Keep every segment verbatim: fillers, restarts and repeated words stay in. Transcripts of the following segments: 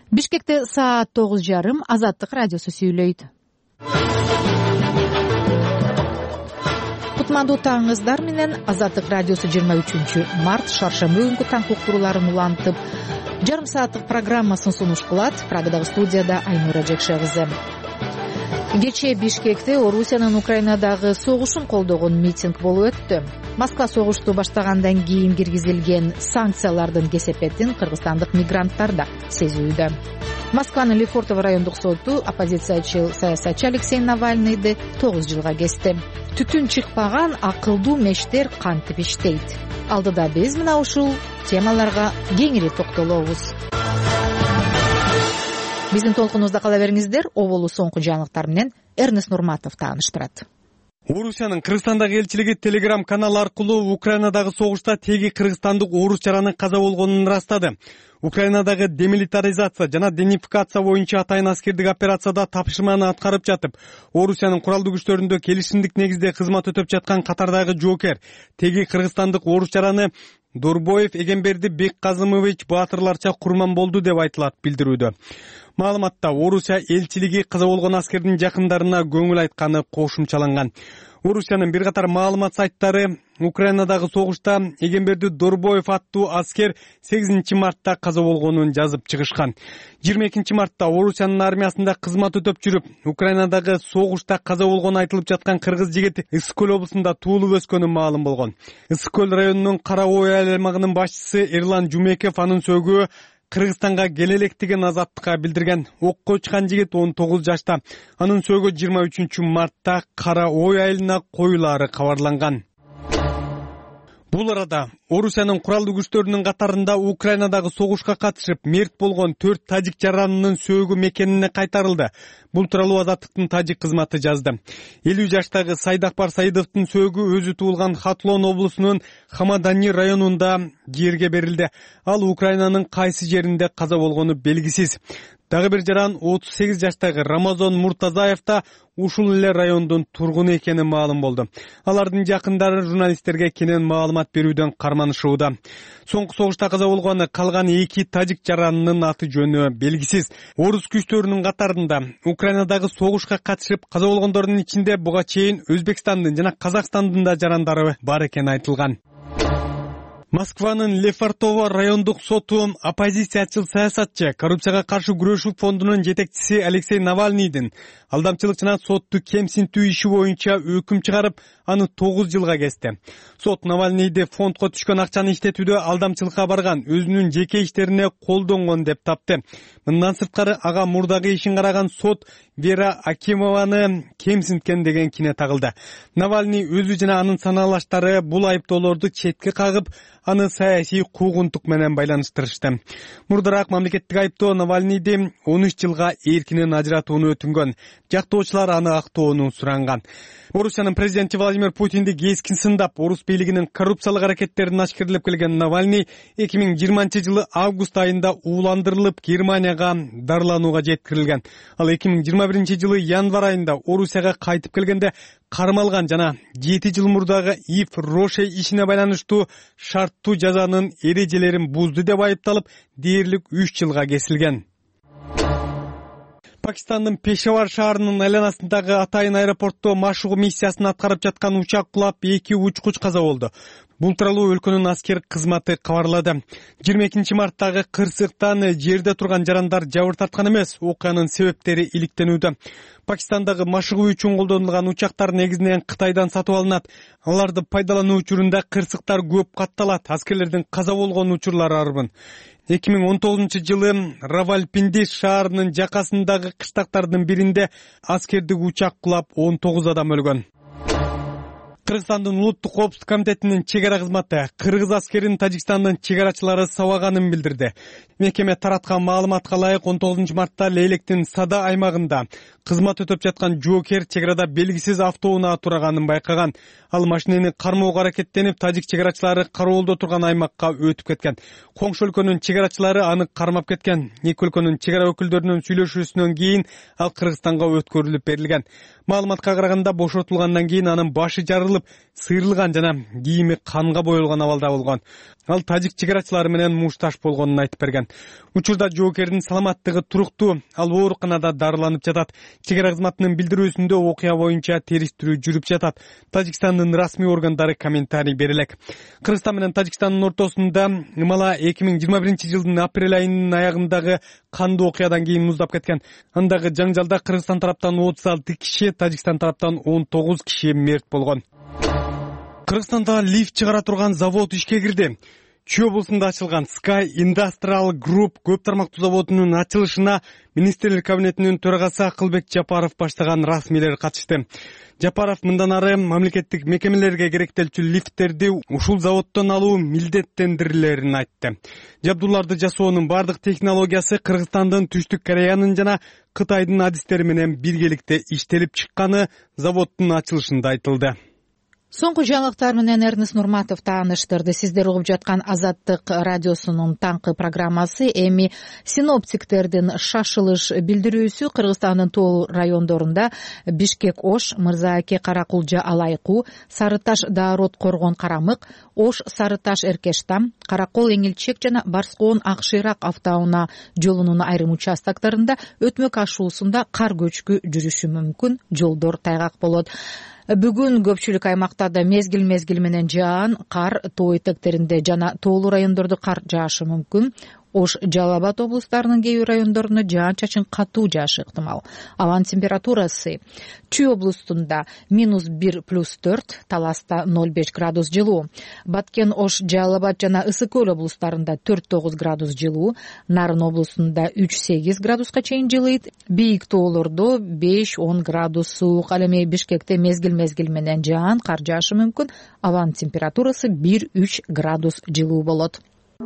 Бишкекте саат тогуз жарым. Азаттык радиосу сүйлөйт. Кутмандуу таңыңыздар менен Азаттык радиосу жыйырма үчүнчү март шаршемби күнкү таң уктурууларын улантып, жарым сааттык программасын сунуш кылат. Прагадагы студияда Айнура Жекше кызы. Кечээ Бишкекте Орусиянын Украинадагы согушун колдогон митинг болуп өттү. Москва согушту баштагандан кийин киргизилген санкциялардын кесепетин кыргызстандык мигранттар да сезүүдө. Москванын Лефортово райондук соту оппозициячы саясатчы Алексей Навальныйды тогуз жылга кести. Түтүн чыкпаган акылдуу мештер кантип иштейт? Алдыда биз мына ушул темаларга кеңири токтолобуз. Биздин толкунубузда кала бериңиздер. Оболу соңку жаңылыктар менен Эрнест Нурматов тааныштырат. Орусиянын Кыргызстандагы элчилиги Телеграм канал аркылуу Украинадагы согушта теги кыргызстандык орус жаранын каза болгонун ырастады. Украинадагы демилитаризация жана денификация боюнча атайын аскердик операцияда тапшырманы аткарып жатып, Орусиянын куралдуу күчтөрүндө келишимдик негизде кызмат өтөп жаткан катардагы жоокер теги кыргызстандык орус жараны Дорбоев Эгемберди Бекказымович баатырларча курман болду деп айтылат билдирүүдө. Маалыматта Орусия элчилиги каза болгон аскердин жакындарына көңүл айтканы кошумчаланган. Орусиянын бир катар маалымат сайттары Украинадагы согушта Эгемберди Дорбоев аттуу аскер сегизинчи мартта каза болгонун жазып чыгышкан. жыйырма экинчи мартта Орусиянын армиясында кызмат өтөп жүрүп, Украинадагы согушта каза болгону айтылып жаткан кыргыз жигити Ысык көл облусунда туулуп өскөнү маалым болгон. Ысык көл районунун Кара Ой аймагынын башчысы Эрлан Жумеков анын сөөгү Кыргызстанга келе электигин Азаттыкка билдирген. Окко учкан жигит он тогуз жашта. Анын сөөгү жыйырма үчүнчү мартта Кара Ой айылына коюлаары кабарланган. Бул арада Орусиянын куралдуу күчтөрүнүн катарында Украинадагы согушка катышып мерт болгон төрт тажик жаранынын сөөгү мекенине кайтарылды. Бул тууралуу Азаттыктын тажик кызматы жазды. элүү жаштагы Сайдакбар Саидовдун сөөгү өзү туулган Хатлон облусунун Хамадани районунда жерге берилди. Ал Украинанын кайсы жеринде каза болгону белгисиз. Дагы бир жаран отуз сегиз жаштагы Рамазон Муртазаев да ушул эле райондун тургуну экени маалым болду. Алардын жакындары журналисттерге кенен маалымат берүүдөн карманышууда. Соңку согушта каза болгону калган эки тажик жаранынын аты жөнү белгисиз. Орус күчтөрүнүн катарында Украинадагы согушка катышып каза болгондордун ичинде буга чейин Өзбекстандын жана Казакстандын да жарандары бар экени айтылган. Москванын Лефортово райондук соту оппозициячыл саясатчы, коррупцияга каршы күрөшүү фондунун жетекчиси Алексей Навальныйдын алдамчылык жана сотту кемсинтүү иши боюнча өкүм чыгарып, аны тогуз жылга кести. Сот Навальныйды фондко түшкөн акчаны иштетүүдө алдамчылыкка барган, өзүнүн жеке иштерине колдонгон деп тапты. Мындан сырткары ага мурдагы ишин караган сот Вера Акимованы кемсинткен деген кине тагылды. Навальный өзү жана анын санаалаштары бул айыптоолорду четке кагып, аны саясий куугунтук менен байланыштырышты. Мурдараак мамлекеттик айыптоо Навальныйды он үч жылга эркинен ажыратууну өтүнгөн. Жактоочулар аны актоону суранган. Орусиянын президенти Владимир Путинди кескин сындап, орус бийлигинин коррупциялык аракеттерин ашкерлеп келген Навальный эки миң жыйырманчы жылы август айында ууландырылып Германияга дарыланууга жеткирилген. Ал эки миң жыйырма биринчи жылы январь айында Орусияга кайтып келгенде кармалган жана жети жыл мурдагы Ив Роше ишине байланыштуу шарттуу жазанын эрежелерин бузду деп айыпталып, дээрлик үч жылга кесилген. Пакистандын Пешавар шаарынын айланасындагы атайын аэропортто машыгуу миссиясын аткарып жаткан учак кулап, эки учкуч каза болду. Бул тууралуу өлкөнүн аскер кызматы кабарлады. жыйырма экинчи марттагы кырсыктан жерде турган жарандар жабыр тарткан эмес, окуянын себептери иликтенүүдө. Пакистандагы машыгуу үчүн колдонулган учактар негизинен Кытайдан сатып алынат. Аларды пайдалануу учурунда кырсыктар көп катталат. Аскерлердин каза болгон учурлары арбын. эки миң он тогузунчу жылы Равалпинди шаарынын жакасындагы кыштактардын биринде аскердик учак кулап он тогуз адам өлгөн. Кыргызстандын улуттук коопсуздук комитетинин чегара кызматы кыргыз аскерин Тажикстандын чегарачылары сабаганын билдирди. Мекеме тараткан маалыматка ылайык он тогузунчу мартта Лейлектин Сада аймагында кызмат өтөп жаткан жоокер чегарада белгисиз автоунаа тураганын байкаган. Ал машинени кармоого аракеттенип, тажик чегарачылары кароолдо турган аймакка өтүп кеткен. Коңшу өлкөнүн чегарачылары аны кармап кеткен. Эки өлкөнүн чегара өкүлдөрүнүн сүйлөшүүсүнөн кийин ал Кыргызстанга өткөрүлүп берилген. Маалыматка караганда бошотулгандан кийин анын башы жарылып, тартылып, сыйрылган жана кийими канга боелгон абалда болгон. Ал тажик чек арачылары менен мушташ болгонун айтып берген. Учурда жоокердин саламаттыгы туруктуу, ал ооруканада дарыланып жатат. Чек ара кызматынын билдирүүсүндө окуя боюнча териштирүү жүрүп жатат. Тажикстандын расмий органдары комментарий бере элек. Кыргызстан менен Тажикстандын ортосунда ымала эки миң жыйырма биринчи жылдын апрель айынын аягындагы кандуу окуядан кийин муздап кеткен. Андагы жаңжалда Кыргызстан тараптан отуз алты киши, Тажикстан тараптан он тогуз киши мерт болгон. Кыргызстанда лифт чыгара турган завод ишке кирди. Чүй облусунда ачылган Sky Industrial Group көп тармактуу заводунун ачылышына министрлер кабинетинин төрагасы Акылбек Жапаров баштаган расмийлер катышты. Жапаров мындан ары мамлекеттик мекемелерге керектелчү лифттерди ушул заводдон алуу милдеттендирилерин айтты. Жабдууларды жасоонун бардык технологиясы Кыргызстандын, Түштүк Кореянын жана Кытайдын адистери менен биргеликте иштелип чыкканы заводдун ачылышында айтылды. Соңку жаңылыктар менен Эрнест Нурматов тааныштырды. Сиздер угуп жаткан Азаттык радиосунун таңкы программасы. Эми синоптиктердин шашылыш билдирүүсү Кыргызстандын тоо райондорунда Бишкек Ош, Мырзааке Каракулжа Алайкуу, Сарыташ Даарот Коргон Карамык, Ош Сарыташ Эркештам, Каракол Эңилчек жана Барскоон Акшыйрак автоунаа жолунун айрым участоктарында өтмөк ашуусунда кар көчкү жүрүшү мүмкүн, жолдор тайгак болот. Бүгүн көпчүлүк аймактарда мезгил-мезгил менен жаан, кар, тоо этектеринде жана тоолуу райондордо кар жаашы мүмкүн. Ош, Жалал Абад облустарынын кээ бир райондорунда жаан-чачын катуу жаашы ыктымал. Абанын температурасы Чүй облустунда минус бир плюс төрт, Таласта ноль беш градус жылуу. Баткен, Ош, Жалал Абад жана Ысык Көл облустарында төрт тогуз градус жылуу. Нарын облусунда үч сегиз градуска чейин жылыйт. Бийик тоолордо беш он градус суук. Ал эми Бишкекте мезгил-мезгил менен жаан, кар жаашы мүмкүн. Абанын температурасы бир үч градус жылуу болот.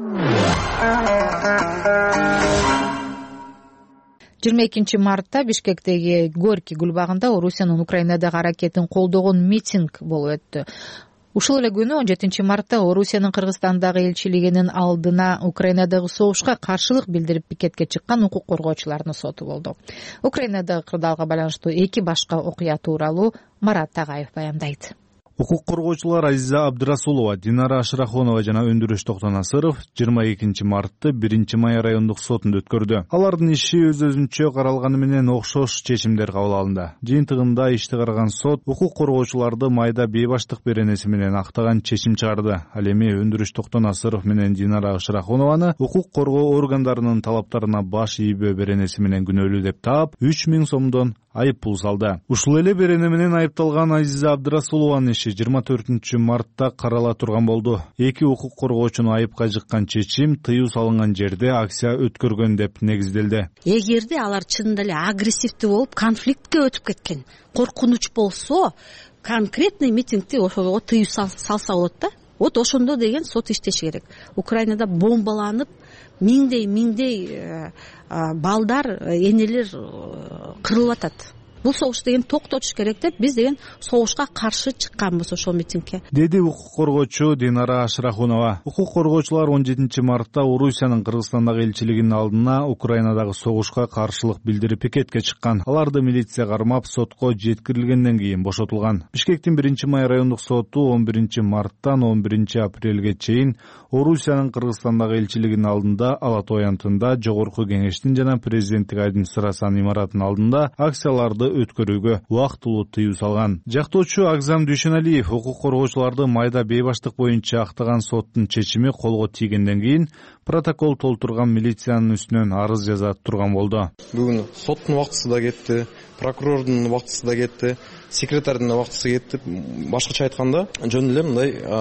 жыйырма экинчи мартта Бишкектеги Горький гүлбагында Орусиянын Украинадагы аракетин колдогон митинг болуп өттү. Ушул эле күнү он жетинчи мартта Орусиянын Кыргызстандагы элчилигинин алдына Украинадагы согушка каршылык билдирип пикетке чыккан укук коргоочулардын соту болду. Украинадагы кырдаалга байланыштуу эки башка окуя тууралуу Марат Тагаев баяндайт. Укук коргоочулар Азиза Абдырасулова, Динара Ашрахонова жана Өндүрөш Токтонасыров жыйырма экинчи мартты биринчи май райондук сотунда өткөрдү. Алардын иши өз-өзүнчө каралганы менен окшош чечимдер кабыл алынды. Жыйынтыгында ишти караган сот укук коргоочуларды майда бейбаштык беренеси менен актаган чечим чыгарды. Ал эми Өндүрөш Токтонасыров менен Динара Ашрахонованы укук коргоо органдарынын талаптарына баш ийбөө беренеси менен күнөөлүү деп таап, үч миң сомдон айып пул салды. Ушул эле берене менен айыпталган Азиза Абдырасулованын иши жыйырма төртүнчү мартта карала турган болду. Эки укук коргоочуну айыпка жыккан чечим тыюу салынган жерде акция өткөргөн деп негизделди. Эгерде алар чынында эле агрессивдүү болуп, конфликтке өтүп кеткен, коркунуч болсо, конкретный митингди ошого тыюу салса болот да. Вот ошондо деген сот иштеши керек. Украинада бомбаланып, миңдей миңдей балдар, энелер кырылып атат. Бул согуш деген токтотуш керек деп биз деген согушка каршы чыкканбыз ошол митингге, деди укук коргоочу Динара Ашрахунова. Укук коргоочулар он жетинчи мартта Орусиянын Кыргызстандагы элчилигинин алдына Украинадагы согушка каршылык билдирип пикетке чыккан. Аларды милиция кармап, сотко жеткирилгенден кийин бошотулган. Бишкектин биринчи май райондук соту он биринчи марттан он биринчи апрелге чейин Орусиянын Кыргызстандагы элчилигинин алдында, Ала Тоо аянтында, Жогорку Кеңештин жана президенттик администрациянын имаратынын алдында акцияларды өткөрүүгө убактылуу тыюу салган. Жактоочу Агзам Дүйшөналиев укук коргоочуларды майда бейбаштык боюнча актаган соттун чечими колго тийгенден кийин протокол толтурган милициянын үстүнөн арыз жаза турган болду. Бүгүн соттун убактысы да кетти, прокурордун убактысы да кетти, секретардын да убактысы кетти. Башкача айтканда, жөн эле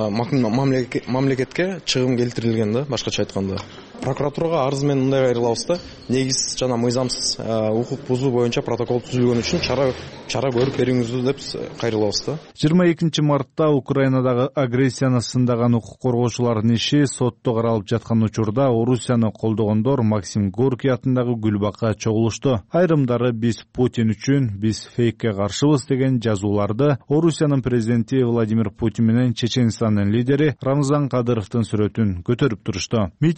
мындай мамлекетке чыгым келтирилген да, башкача айтканда. Прокуратурага арыз менен мындай кайрылабыз да, негиз жана мыйзамсыз укук бузуу боюнча протокол түзүлгөн үчүн чара чара көрүп бериңиздүү деп кайрылабыз да. жыйырма экинчи мартта Украинадагы агрессияны сындаган укук коргоочулардын иши сотто каралып жаткан учурда Орусияны колдогондор Максим Горький атындагы гүлбакка чогулушту. Айрымдары биз Путин үчүн, биз фейкке каршыбыз деген жазууларды Орусиянын президенти Владимир Путин менен Чеченстандын лидери Рамзан Кадыровдун сүрөтүн көтөрүп турушту. Митингге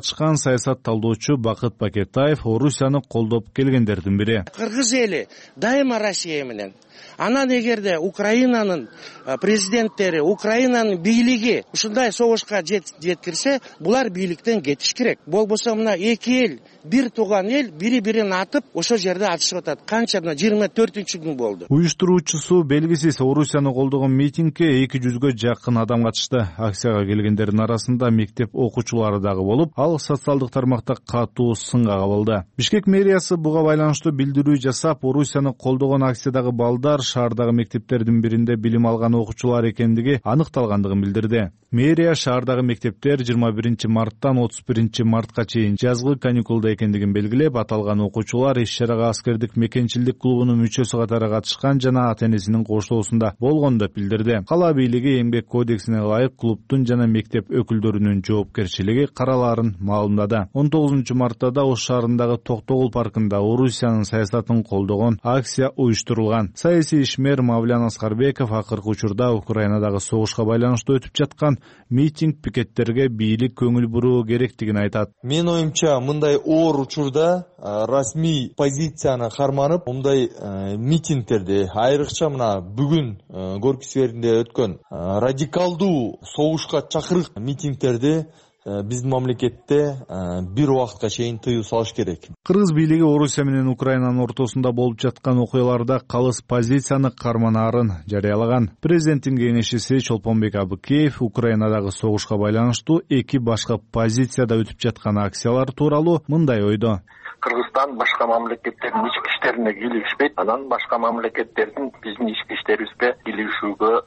катышкан саясат талдоочу Бакыт Бакетаев Орусияны колдоп келгендердин бири. Кыргыз эли дайыма Россия менен. Анан эгерде Украинанын президенттери, Украинанын бийлиги ушундай согушка жеткирсе, булар бийликтен кетиш керек. Болбосо мына эки эл, бир тууган эл бири-бирин атып, ошол жерде атышып атат. Канча мына жыйырма төртүнчү күн болду. Уюштуруучусу белгисиз Орусияны колдогон митингге эки жүзгө жакын адам катышты. Акцияга келгендердин арасында мектеп окуучулары дагы болуп, ал социалдык тармакта катуу сынга кабылды. Бишкек мэриясы буга байланыштуу билдирүү жасап, Орусияны колдогон акциядагы балдар шаардагы мектептердин биринде билим алган окуучулар экендиги аныкталгандыгын билдирди. Мэрия шаардагы мектептер жыйырма биринчи марттан отуз биринчи мартка чейин жазгы каникулда экендигин белгилеп, аталган окуучулар иш-чарага аскердик мекенчилдик клубунун мүчөсү катары катышкан жана ата-энесинин коштоосунда болгон деп билдирди. Кала бийлиги эмгек кодексине ылайык клубтун жана мектеп өкүлдөрүнүн жоопкерчилиги каралаарын маалымдады. он тогузунчу мартта да Ош шаарындагы Токтогул паркында Орусиянын саясатын колдогон акция уюштурулган. Саясий ишмер Мавлян Аскарбеков акыркы учурда Украинадагы согушка байланыштуу өтүп жаткан митинг пикеттерге бийлик көңүл буруу керектигин айтат. Мен оюмча, мындай оор учурда расмий позицияны карманып, мындай митингтерди, айрыкча мына бүгүн Горький скверинде өткөн радикалдуу согушка чакырык митингтерди биздин мамлекетте бир убакытка чейин тыюу салыш керек. Кыргыз бийлиги Орусия менен Украинанын ортосунда болуп жаткан окуяларда калыс позицияны карманаарын жарыялаган. Президенттин кеңешчиси Чолпонбек Абыкеев Украинадагы согушка байланыштуу эки башка позицияда өтүп жаткан акциялар тууралуу мындай ойдо. Кыргызстан башка мамлекеттердин ички иштерине кийлигишпейт, анан башка мамлекеттердин биздин ички иштерибизге кийлигишүүгө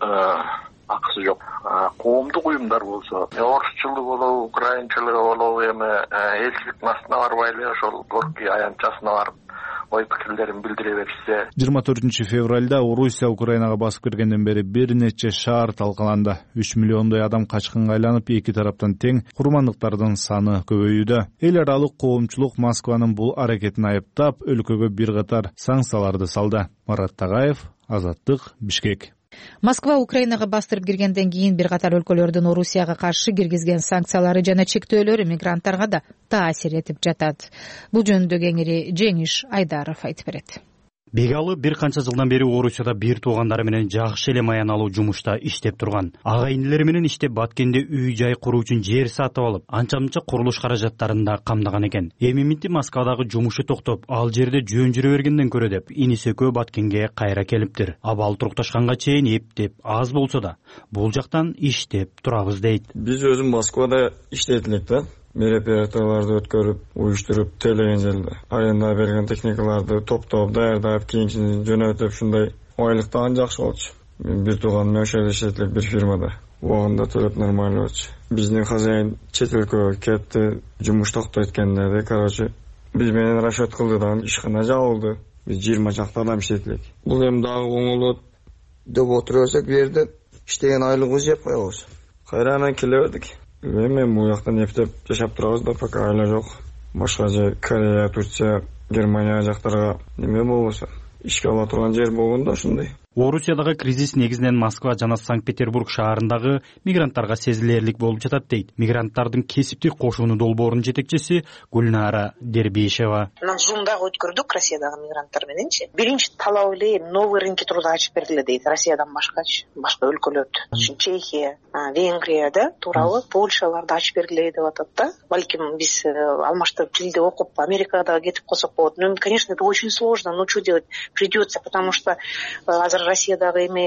акысы жок. Коомдук уюмдар болсо, орусчулук болобу, украинчылык болобу, эми элчиликтин астына барбай эле ошол Горький аянтчасына барып ой пикирлерин билдире беришсе. жыйырма төртүнчү февралда Орусия Украинага басып киргенден бери бир нече шаар талкаланды. үч миллиондой адам качкынга айланып, эки тараптан тең курмандыктардын саны көбөйүүдө. Эл аралык коомчулук Москванын бул аракетин айыптап, өлкөгө бир катар санкцияларды салды. Марат Тагаев, Азаттык, Бишкек. Москва Украинага бастырып киргенден кийин бир катар өлкөлөрдүн Орусияга каршы киргизген санкциялары жана чектөөлөрү мигранттарга да таасир этип жатат. Бул жөнүндө кеңири Жеңиш Айдаров айтып берет. Бегалы бир канча жылдан бери Орусияда бир туугандары менен жакшы эле маяналуу жумушта иштеп турган. Ага-инилери менен иштеп Баткенде үй-жай куруу үчүн жер сатып алып, анча-мынча курулуш каражаттарын да камдаган экен. Эми минти Москвадагы жумушу токтоп, ал жерде жөн жүрө бергенден көрө деп иниси экөө Баткенге кайра келиптир. Абал турукташканга чейин эптеп аз болсо да бул жактан иштеп турабыз дейт. Биз өзү Москвада иштедик да. Мероприятияларды өткөрүп, уюштуруп, телеген жерде аренда берген техникаларды топтоп, даярдап, кийинчи жөнөтүп, ушундай айлыктан жакшы болчу. Мен бир тууганым ошо жерде иштетип бир фирмада. Убагында төлөп нормально болчу. Биздин хозяин чет өлкөгө кетти, жумуш токтойт экен деди. Короче, биз менен расчет кылды да ишкана жабылды. Биз жыйырма чакты адам иштеттик. Бул эми дагы оңолот деп отурсак, бу жерде иштеген айлыгыбыз жеп коебуз. Кайрадан келе бердик. Мен бул жактан эптеп жашап турабыз да, пока айла жок. Башка же Корея, Турция, Германия жактарга неме болбосо, ишке ала турган жер болгондо ошондой. Орусиядагы кризис негизинен Москва жана Санкт-Петербург шаарындагы мигранттарга сезилерлик болуп жатат дейт. Мигранттардын кесиптик кошууну долбоорунун жетекчиси Гүлнара Дербишева. Мына Зумдагы өткөрдүк Россиядагы мигранттар мененчи. Биринчи талап эле новый рынки труда ачып бергиле дейт. Россиядан башкачы, башка өлкөлөрдө. Чехия, Венгрияда тууралуу Польшаларды ачып бергиле деп атат да. Балким биз алмаштырып тилди окуп Америкага кетип калсак болот. Ну, конечно, это очень сложно, но что делать? Придется, потому что азыр Россиядагы эми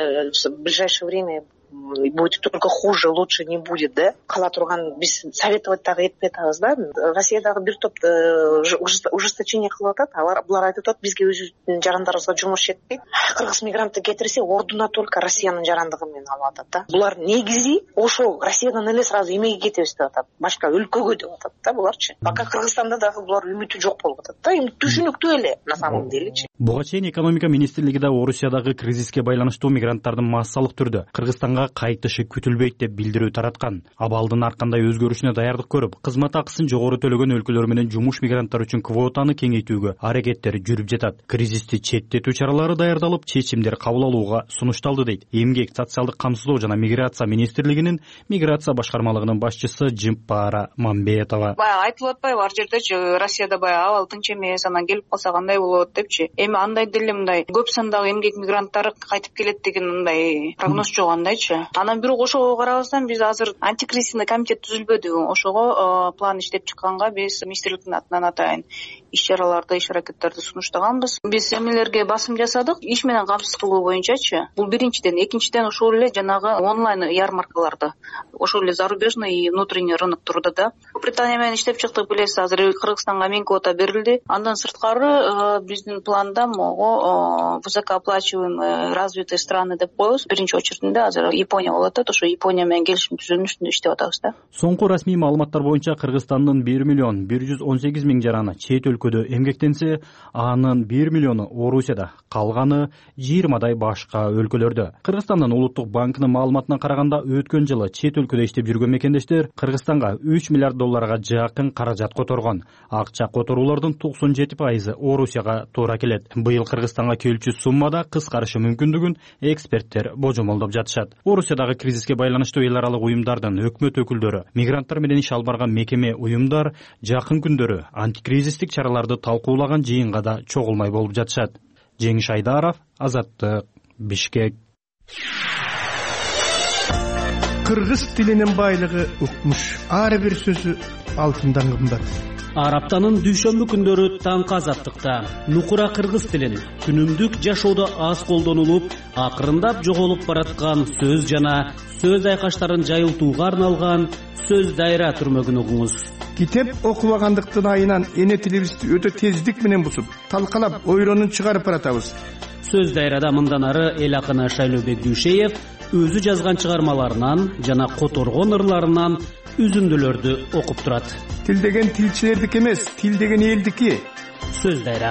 в ближайшее время будет только хуже, лучше не будет, да? Кала турган биз советовать дагы этпей атабыз да. Россиядагы бир топ ужесточение кылып атат. Алар булар айтып атат, бизге өзүбүздүн жарандарыбызга жумуш жетпейт. Кыргыз мигрантты кетирсе, ордуна только Россиянын жарандыгы менен алып атат да. Булар негизи ошо Россиядан эле сразу эмеге кетебиз деп атат. Башка өлкөгө деп атат да буларчы. Пока Кыргызстанда дагы булар үмүтү жок болуп атат да. Эми түшүнүктүү эле на самом делечи. Буга чейин экономика министрлиги да Орусиядагы кризиске байланыштуу мигранттардын массалык түрдө Кыргызстанга Кыргызстанга кайтышы күтүлбөйт деп билдирүү тараткан. Абалдын ар кандай өзгөрүшүнө даярдык көрүп, кызмат акысын жогору төлөгөн өлкөлөр менен жумуш мигранттар үчүн квотаны кеңейтүүгө аракеттер жүрүп жатат. Кризисти четтетүү чаралары даярдалып, чечимдер кабыл алууга сунушталды дейт Эмгек, социалдык камсыздоо жана миграция министрлигинин миграция башкармалыгынын башчысы Жымпара Мамбетова. Баягы айтылып атпайбы, ар жердечи Россияда баягы абал тынч эмес, анан келип калса кандай болот депчи. Эми андай деле мындай көп сандагы эмгек мигранттар кайтып келет деген мындай прогноз жок андайчы. Анан бирок ошого карабастан биз азыр антикризисный комитет түзүлбөдү. Ошого план иштеп чыкканга биз министрликтин атынан атайын иш чараларды, иш аракеттерди сунуштаганбыз. Биз эмнелерге басым жасадык? Иш менен камсыз кылуу боюнчачы. Бул биринчиден, экинчиден ошол эле жанагы онлайн ярмаркаларды, ошол эле зарубежный и внутренний рынок турда да. Британия менен иштеп чыктык, билесиз, азыр Кыргызстанга миң квота берилди. Андан сырткары биздин планда могу высокооплачиваемые развитые страны деп коебуз. Биринчи очерединде азыр Япония болуп атат. Ошо Япония менен келишим түзүүнүн үстүндө иштеп атабыз да. Соңку расмий маалыматтар боюнча Кыргызстандын бир миллион бир жүз он сегиз миң жараны чет өлкөдө эмгектенсе, анын бир миллиону Орусияда, калганы жыйырмадай башка өлкөлөрдө. Кыргызстандын улуттук банкынын маалыматына караганда, өткөн жылы чет өлкөдө иштеп жүргөн мекендештер Кыргызстанга үч миллиард долларга жакын каражат которгон. Акча которуулардын токсон жети пайызы Орусияга туура келет. Быйыл Кыргызстанга келчү суммада кыскарышы мүмкүндүгүн эксперттер божомолдоп жатышат. Орусиядагы кризиске байланыштуу эл аралык уюмдардын өкмөт өкүлдөрү, мигранттар менен иш алып барган мекеме уюмдар жакын күндөрү антикризистик чараларды талкуулаган жыйынга да чогулмай болуп жатышат. Жеңиш Айдаров, Азаттык, Бишкек. Кыргыз тилинин байлыгы укмуш. Ар бир сөзү алтындан кымбат. Ар аптанын дүйшөмбү күндөрү таңкы Азаттыкта нукура кыргыз тилин күнүмдүк жашоодо аз колдонулуп, акырындап жоголуп бараткан сөз жана сөз айкаштарын жайылтууга арналган сөз дайра түрмөгүн угуңуз. Китеп окубагандыктын айынан эне тилибизди өтө тездик менен бусуп, талкалап, ойронун чыгарып баратабыз. Сөз дайрада мындан ары эл акыны Шайлообек Дүйшеев өзү жазган чыгармаларынан жана которгон ырларынан үзүндүлөрдү окуп турат. Тил деген тилчилердики эмес, тил деген элдики. Сөз дайра.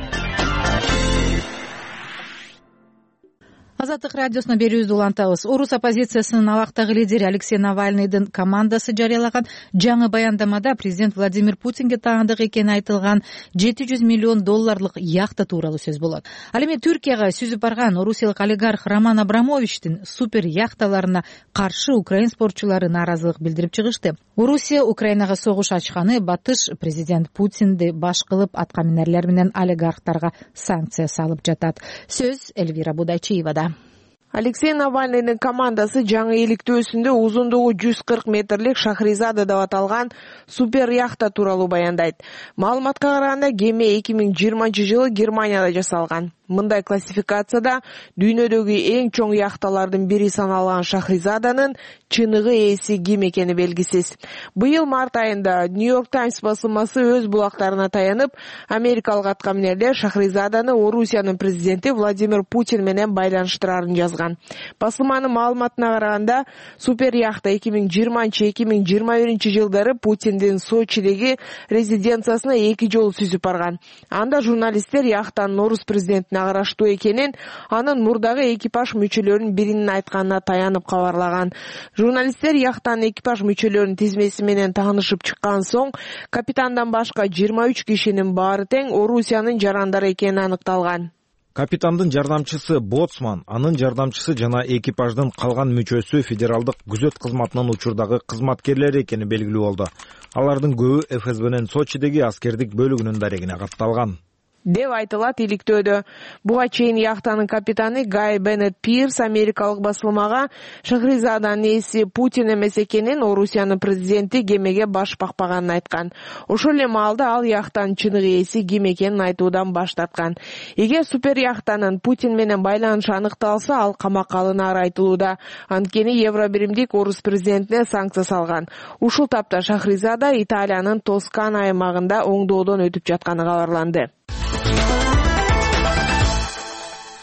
Азаттык радиосуна берүүбүздү улантабыз. Орус оппозициясынын абактагы лидери Алексей Навальныйдын командасы жарыялаган жаңы баяндамада президент Владимир Путинге таандык экени айтылган жети жүз миллион долларлык яхта тууралуу сөз болот. Ал эми Түркияга сүзүп барган орусиялык олигарх Роман Абрамовичтин супер яхталарына каршы украин спортчулары нааразылык билдирип чыгышты. Орусия Украинага согуш ачканы батыш президент Путинди баш кылып аткаминерлер менен олигархтарга санкция салып жатат. Сөз Эльвира Будайчиевада. Алексей Навальныйдын командасы жаңы иликтөөсүндө узундугу жүз кырк метрлик Шахризада деп аталган супер яхта тууралуу баяндайт. Маалыматка караганда кеме эки миң жыйырманчы жылы Германияда жасалган. Мындай классификацияда дүйнөдөгү эң чоң яхталардын бири саналган Шахризаданын чыныгы ээси ким экени белгисиз. Быйыл март айында Нью-Йорк Таймс басылмасы өз булактарына таянып, америкалык аткаминерлер Шахризаданы Орусиянын президенти Владимир Путин менен байланыштырарын жазган. Басылманын маалыматына караганда, супер яхта эки миң жыйырманчы — эки миң жыйырма биринчи жылдары Путиндин Сочидеги резиденциясына эки жолу сүзүп барган. Анда журналисттер яхтанын орус президентине караштуу экенин, анын мурдагы экипаж мүчөлөрүнүн биринин айтканына таянып кабарлаган. Журналисттер яхтанын экипаж мүчөлөрүнүн тизмеси менен таанышып чыккан соң, капитандан башка жыйырма үч кишинин баары тең Орусиянын жарандары экени аныкталган. Капитандын жардамчысы боцман, анын жардамчысы жана экипаждын калган мүчөсү федералдык күзөт кызматынын учурдагы кызматкерлери экени белгилүү болду. Алардын көбү эф эс бнын Сочидеги аскердик бөлүгүнүн дарегине катталган деп айтылат иликтөөдө. Буга чейин яхтанын капитаны Гай Беннет Пирс америкалык басылмага Шахризаданын ээси Путин эмес экенин, Орусиянын президенти кемеге баш бакпаганын айткан. Ошол эле маалда ал яхтанын чыныгы ээси ким экенин айтуудан баш тарткан. Эгер супер яхтанын Путин менен байланышы аныкталса, ал камакка алынары айтылууда. Анткени Евробиримдик орус президентине санкция салган. Ушул тапта Шахризада Италиянын Тоскана аймагында оңдоодон өтүп жатканы кабарланды.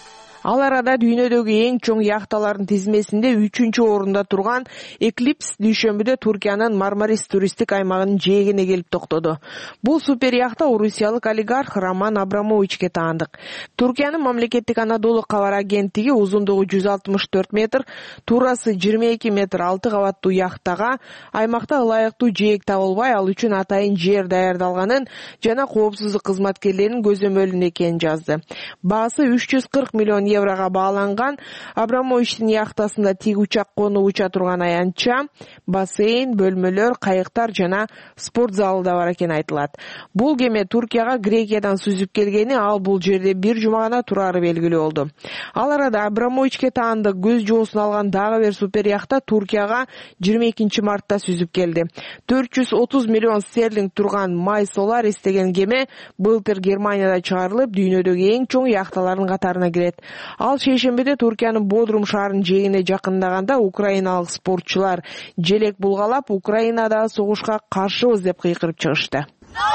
Ал арада дүйнөдөгү эң чоң яхталардын тизмесинде үчүнчү орунда турган Eclipse дүйшөмбүдө Туркиянын Мармарис туристтик аймагынын жээгине келип токтоду. Бул супер яхта орусиялык олигарх Роман Абрамовичке таандык. Туркиянын мамлекеттик Анадолу кабар агенттиги узундугу жүз алтымыш төрт метр, туурасы жыйырма эки метр алты кабаттуу яхтага аймакта ылайыктуу жээк табылбай, ал үчүн атайын жер даярдалганын жана коопсуздук кызматкерлеринин көзөмөлүндө экенин жазды. Баасы үч жүз кырк миллион еврого бааланган Абрамовичтин яхтасында тиг учак конуп уча турган аянтча, бассейн, бөлмөлөр, кайыктар жана спорт залы да бар экени айтылат. Бул кеме Туркияга Грекиядан сүзүп келгени, ал бул жерде бир жума гана турары белгилүү болду. Ал арада Абрамовичке таандык көз жоосун алган дагы бир супер яхта Туркияга жыйырма экинчи мартта сүзүп келди. төрт жүз отуз миллион стерлинг турган Май Соларис деген кеме былтыр Германияда чыгарылып, дүйнөдөгү эң чоң яхталардын катарына кирет. Ал шейшембиде Туркиянын Бодрум шаарынын жээгине жакындаганда украиналык спортчулар желек булгалап, Украинадагы согушка каршыбыз деп кыйкырып чыгышты.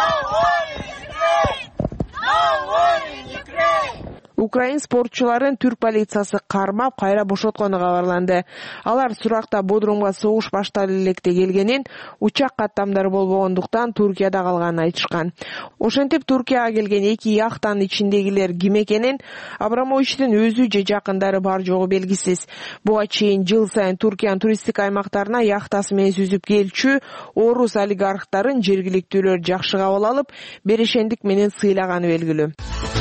Украин спортчуларын түрк полициясы кармап, кайра бошоткону кабарланды. Алар суракта Бодрумга согуш башталып электе келгенин, учак каттамдары болбогондуктан Туркияда калганын айтышкан. Ошентип Туркияга келген эки яхтанын ичиндегилер ким экенин Абрамовичтин өзү же жакындары бар жогу белгисиз. Буга чейин жыл сайын Туркиянын туристтик аймактарына яхтасы менен сүзүп келчү орус олигархтарын жергиликтүүлөр жакшы кабыл алып, берешендик менен сыйлаганы белгилүү.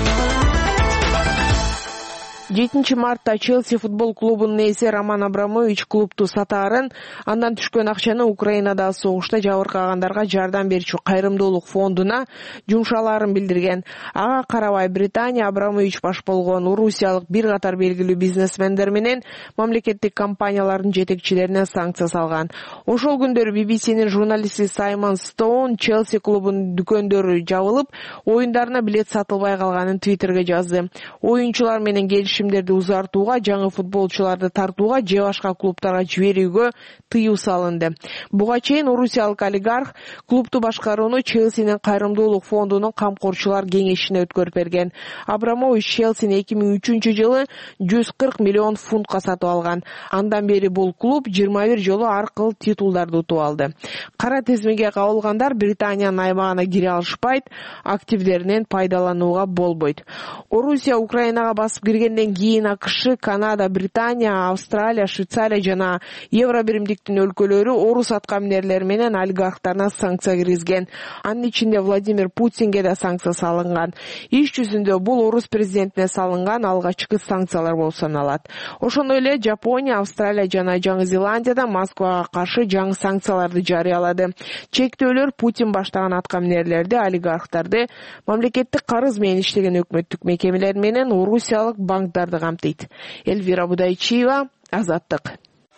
жетинчи мартта Челси футбол клубунун ээси Роман Абрамович клубту сатаарын, андан түшкөн акчаны Украинадагы согушта жабыркагандарга жардам берүүчү кайрымдуулук фондуна жумшалаарын билдирген. Ага карабай Британия Абрамович баш болгон орусиялык бир катар белгилүү бизнесмендер менен мамлекеттик компаниялардын жетекчилерине санкция салган. Ошол күндөрү би би синин журналисти Саймон Стоун Челси клубунун дүкөндөрү жабылып, оюндарына билет сатылбай калганын Твиттерге жазды. Оюнчулар менен келишимдерди узартууга, жаңы футболчуларды тартууга же башка клубтарга жиберүүгө тыюу салынды. Буга чейин орусиялык олигарх клубту башкарууну Челсинин кайрымдуулук фондунун камкорчулар кеңешине өткөрүп берген. Абрамович Челсини эки миң үчүнчү жылы жүз кырк миллион фунтка сатып алган. Андан бери бул клуб жыйырма бир жолу ар кыл титулдарды утуп алды. Кара тизмеге кабылгандар Британиянын аймагына кире алышпайт, активдеринен пайдаланууга болбойт. Орусия Украинага басып киргенден кийин АКШ, Канада, Британия, Австралия, Швейцария жана Евробиримдиктин өлкөлөрү орус аткаминерлери менен олигархтарына санкция киргизген. Анын ичинде Владимир Путинге да санкция салынган. Иш жүзүндө бул орус президентине салынган алгачкы санкциялар болуп саналат. Ошондой эле Жапония, Австралия жана Жаңы Зеландияда Москвага каршы жаңы санкцияларды жарыялады. Чектөөлөр Путин баштаган аткаминерлерди, олигархтарды, мамлекеттик карыз менен иштеген өкмөттүк мекемелер менен орусиялык банктарды камтыйт. Эльвира Будайчиева, Азаттык.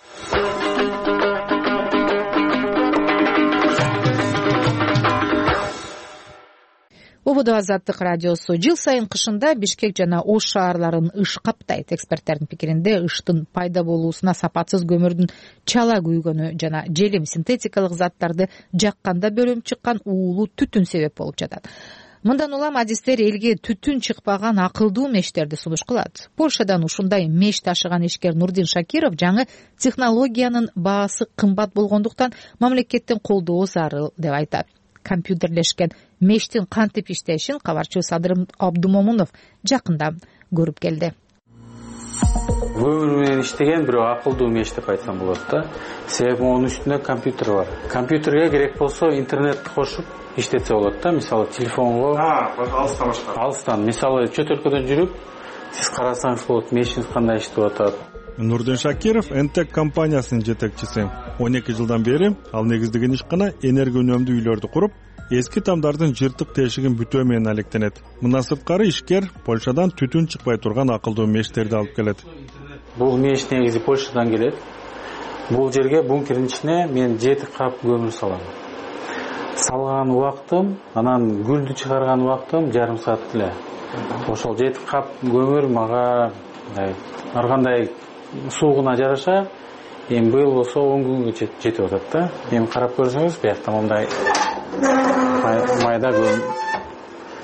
Ободо Азаттык радиосу. Жыл сайын кышында Бишкек жана Ош шаарларын ыш каптайт. Эксперттердин пикиринде ыштын пайда болуусуна сапатсыз көмүрдүн чала күйгөнү жана желим синтетикалык заттарды жакканда бөлүнүп чыккан уулуу түтүн себеп болуп жатат. Мындан улам адистер элге түтүн чыкпаган акылдуу мештерди сунуш кылат. Польшадан ушундай меш ташыган ишкер Нурдин Шакиров жаңы технологиянын баасы кымбат болгондуктан мамлекеттин колдоо зарыл деп айтат. Компьютерлешкен мештин кантип иштешин кабарчы Садыр Абдумомунов жакында көрүп келди. Көмүр менен иштеген бирок акылдуу меш деп айтсам болот да. Себеби анын үстүндө компьютер бар. Компьютерге керек болсо интернетти кошуп иштетсе болот да. Мисалы телефонго алыстан башка. Алыстан, мисалы чөт өлкөдөн жүрүп, сиз карасаңыз болот, мешиңиз кандай иштеп атат. Нурдин Шакиров Энтек компаниясынын жетекчиси. он эки жылдан бери ал негиздеген ишкана энергия үнөмдүү үйлөрдү куруп, эски тамдардын жыртык тешигин бүтөө менен алектенет. Мына сырткары ишкер Польшадан түтүн чыкпай турган акылдуу мештерди алып келет. Бул меш негизи Польшадан келет. Бул жерге бункердин ичине мен жети кап көмүр салам. Салган убактым, анан гүлдү чыгарган убактым жарым саат эле. Ошол жети кап көмүр мага ар кандай суугуна жараша эми быйыл болсо он күнгө жетип атат да. Эми карап көрсөңүз, биякта мындай майда көмүр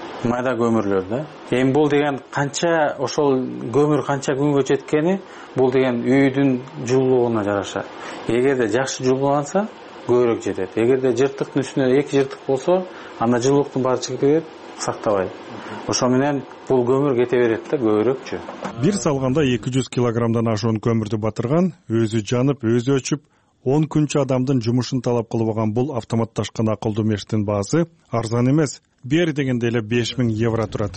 майда көмүрлөр да. Эми бул деген канча ошол көмүр канча күнгө жеткени бул деген үйдүн жылуулугуна жараша. Эгерде жакшы жылууланса көбүрөөк жетет. Эгерде жыртыктын үстүнө эки жыртык болсо, анда жылуулуктун баары чыгып кетет, сактабайт. Ошо менен бул көмүр кете берет да көбүрөөкчү. Бир салганда эки жүз килограммдан ашуун көмүрдү батырган, өзү жанып, өзү өчүп, он күнчө адамдын жумушун талап кылбаган бул автоматташкан акылдуу мештин баасы арзан эмес. Бери дегенде эле беш миң евро турат.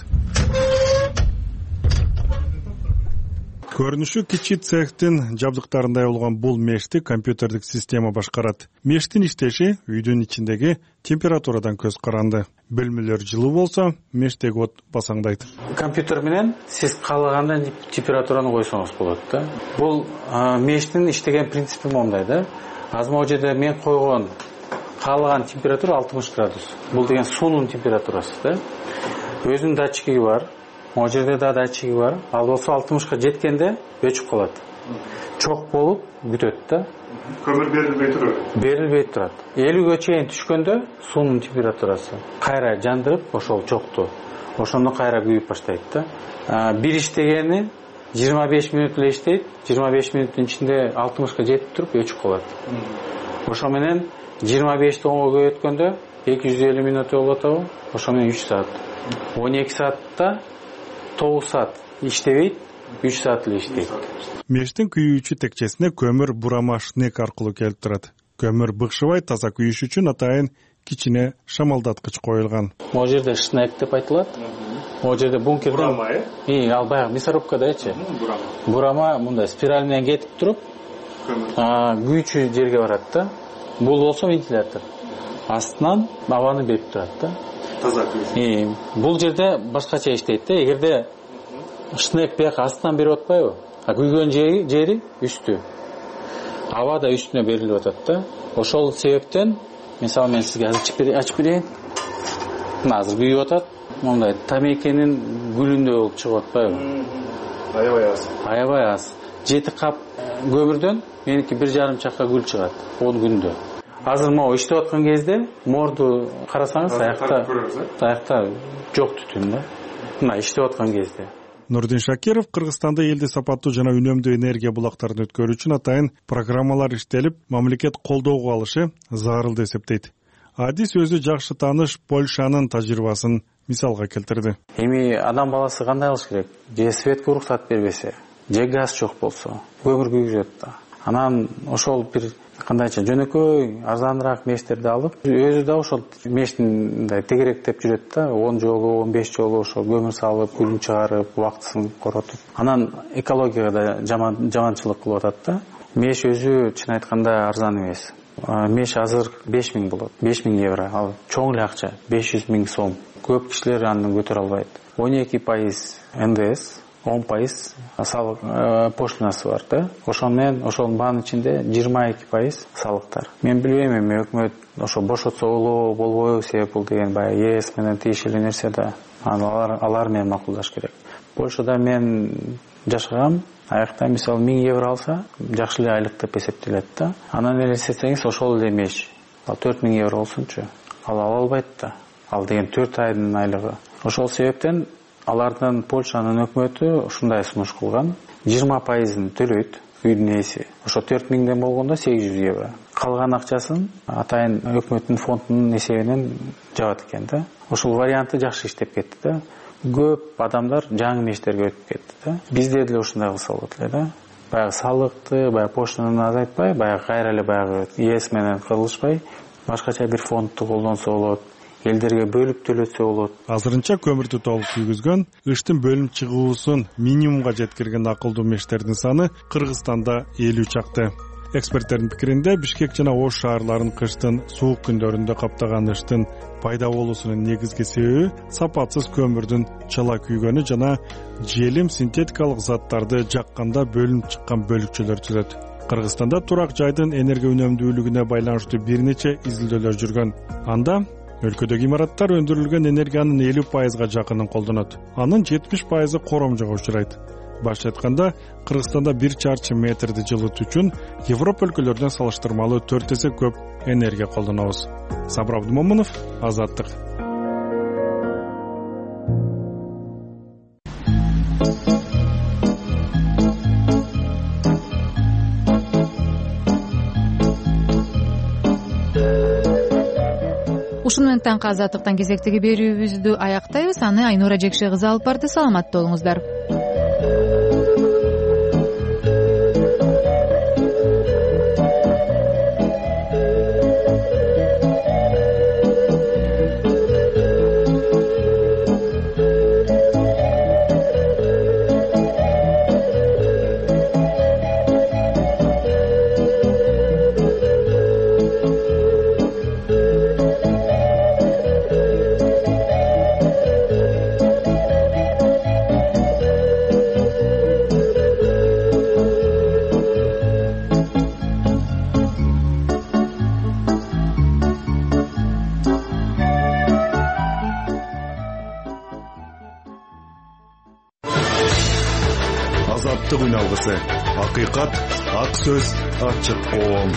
Көрүнүшү кичи цехтин жабдыктарындай болгон бул мешти компьютердик система башкарат. Мештин иштеши үйдүн ичиндеги температурадан көз каранды. Бөлмөлөр жылуу болсо, мештеги от басаңдайт. Компьютер менен сиз каалагандай температураны койсоңуз болот да. Бул мештин иштеген принципи мондай да. Азыр могу жерде мен койгон каалаган температура алтымыш градус. Бул деген суунун температурасы да. Өзүнүн датчиги бар. Могу жерде да датчиги бар. Ал болсо алтымышка жеткенде өчүп калат. Чок болуп бүтөт да. Көмүр берилбей турат. Берилбей турат. элүүгө чейин түшкөндө суунун температурасы кайра жандырып ошол чокту. Ошондо кайра күйүп баштайт да. Бир иштегени жыйырма беш мүнөт эле иштейт. жыйырма беш мүнөттүн ичинде алтымышка жетип туруп өчүп калат. Ошо менен жыйырма бешти онго көбөйткөндө эки жүз элүү мүнөт болуп атабы? Ошо менен үч саат. он эки саатта тогуз саат иштебейт, үч саат эле иштейт. Мештин күйүүчү текчесине көмүр бурама шнек аркылуу келип турат. Көмүр быкшыбай таза күйүш үчүн атайын кичине шамалдаткыч коюлган. Могу жерде шнек деп айтылат. Могу жерде бункерден бурама, э? И, ал баягы мясорубкадачы. Бурама. Бурама мындай спираль менен кетип туруп, күйүүчү жерге барат да. Бул болсо вентилятор. Астынан абаны берип турат да. Таза күйүүчү. Бул жерде башкача иштейт да. Эгерде шнек бияка астынан берип атпайбы? А күйгөн жери, жери үстү. Аба да үстүнө берилип атат да. Ошол себептен, мисалы мен сизге азыр ачып берейин. Мына азыр күйүп атат. Мондай тамекенин гүлүндөй болуп чыгып атпайбы? Аябай аз. Аябай аз. Жети кап көмүрдөн меники бир жарым чакка гүл чыгат он күндө. Азыр могу иштеп аткан кезде морду карасаңыз, аякта аякта жок түтүн да. Мына иштеп аткан кезде. Нурдин Шакиров Кыргызстанда элди сапаттуу жана үнөмдүү энергия булактарын өткөрүү үчүн атайын программалар иштелип, мамлекет колдоого алышы зарыл деп эсептейт. Адис өзү жакшы тааныш Польшанын тажрыйбасын мисалга келтирди. Эми адам баласы кандай кылыш керек? Же светке уруксат бербесе, же газ жок болсо, көмүр күйгүзөт да. Анан ошол бир кандайча жөнөкөй арзаныраак мештерди алып, өзү да ошол мештин тегеректеп жүрөт да, он жолу, он беш жолу ошол көмүр салып, күлүн чыгарып, убактысын коротуп. Анан экологияга да жаман жаманчылык кылып атат да. Меш өзү чын айтканда арзан эмес. Меш азыр беш миң болот, беш миң евро. Ал чоң эле акча, беш жүз миң сом. Көп кишилер аны көтөрө албайт. он эки пайыз эн дэ эс, он пайыз салык пошлинасы бар да. Ошол менен ошонун баанын ичинде жыйырма эки пайыз салыктар. Мен билбейм эми өкмөт ошо бошотсо болобу, болбойбу, себеп бул деген баягы е эс менен тиешелүү нерсе да. Алар алар менен макулдаш керек. Польшада мен жашагам, аякта мисалы миң евро алса, жакшы эле айлык деп эсептелет да. Анан эле эсептесеңиз ошол эле меш. Ал төрт миң евро болсунчу. Ал ала албайт да. Ал деген төрт айдын айлыгы. Ошол себептен алардын Польшанын өкмөтү ушундай сунуш кылган. жыйырма пайызын төлөйт үйдүн ээси. Ошо төрт миңден болгондо сегиз жүз евро. Калган акчасын атайын өкмөттүн фондунун эсебинен жабат экен да. Ошол варианты жакшы иштеп кетти да. Көп адамдар жаңы мештерге өтүп кетти да. Бизде деле ушундай кылса болот эле да. Баягы салыкты, баягы поштаны азайтпай, баягы кайра эле баягы е эс менен кылышпай, башкача бир фондду колдонсо болот. Элдерге бөлүп төлөтсө болот. Азырынча көмүрдү толук күйгүзгөн, ыштын бөлүнүп чыгуусун минимумга жеткирген акылдуу мештердин саны Кыргызстанда элүү чакты. Эксперттердин пикиринде Бишкек жана Ош шаарларын кыштын суук күндөрүндө каптаган ыштын пайда болуусунун негизги себеби сапатсыз көмүрдүн чала күйгөнү жана желим синтетикалык заттарды жакканда бөлүнүп чыккан бөлүкчөлөр түзөт. Кыргызстанда турак жайдын энергия үнөмдүүлүгүнө байланыштуу бир нече изилдөөлөр жүргөн. Анда өлкөдөгү имараттар өндүрүлгөн энергиянын элүү пайызга жакынын колдонот. Анын жетимиш пайызы коромжого учурайт. Башкача айтканда, Кыргызстанда бир чарчы метрди жылытуу үчүн Европа өлкөлөрүнөн салыштырмалуу төрт эсе көп энергия колдонобуз. Сабыр Абдумомунов, Азаттык. таңкы азаттыктан кезектеги берүүбүздү аяктайбыз. Аны Айнура Жекше кызы алып барды. Саламатта болуңуздар. Акыйкат, ак сөз, ачык коом.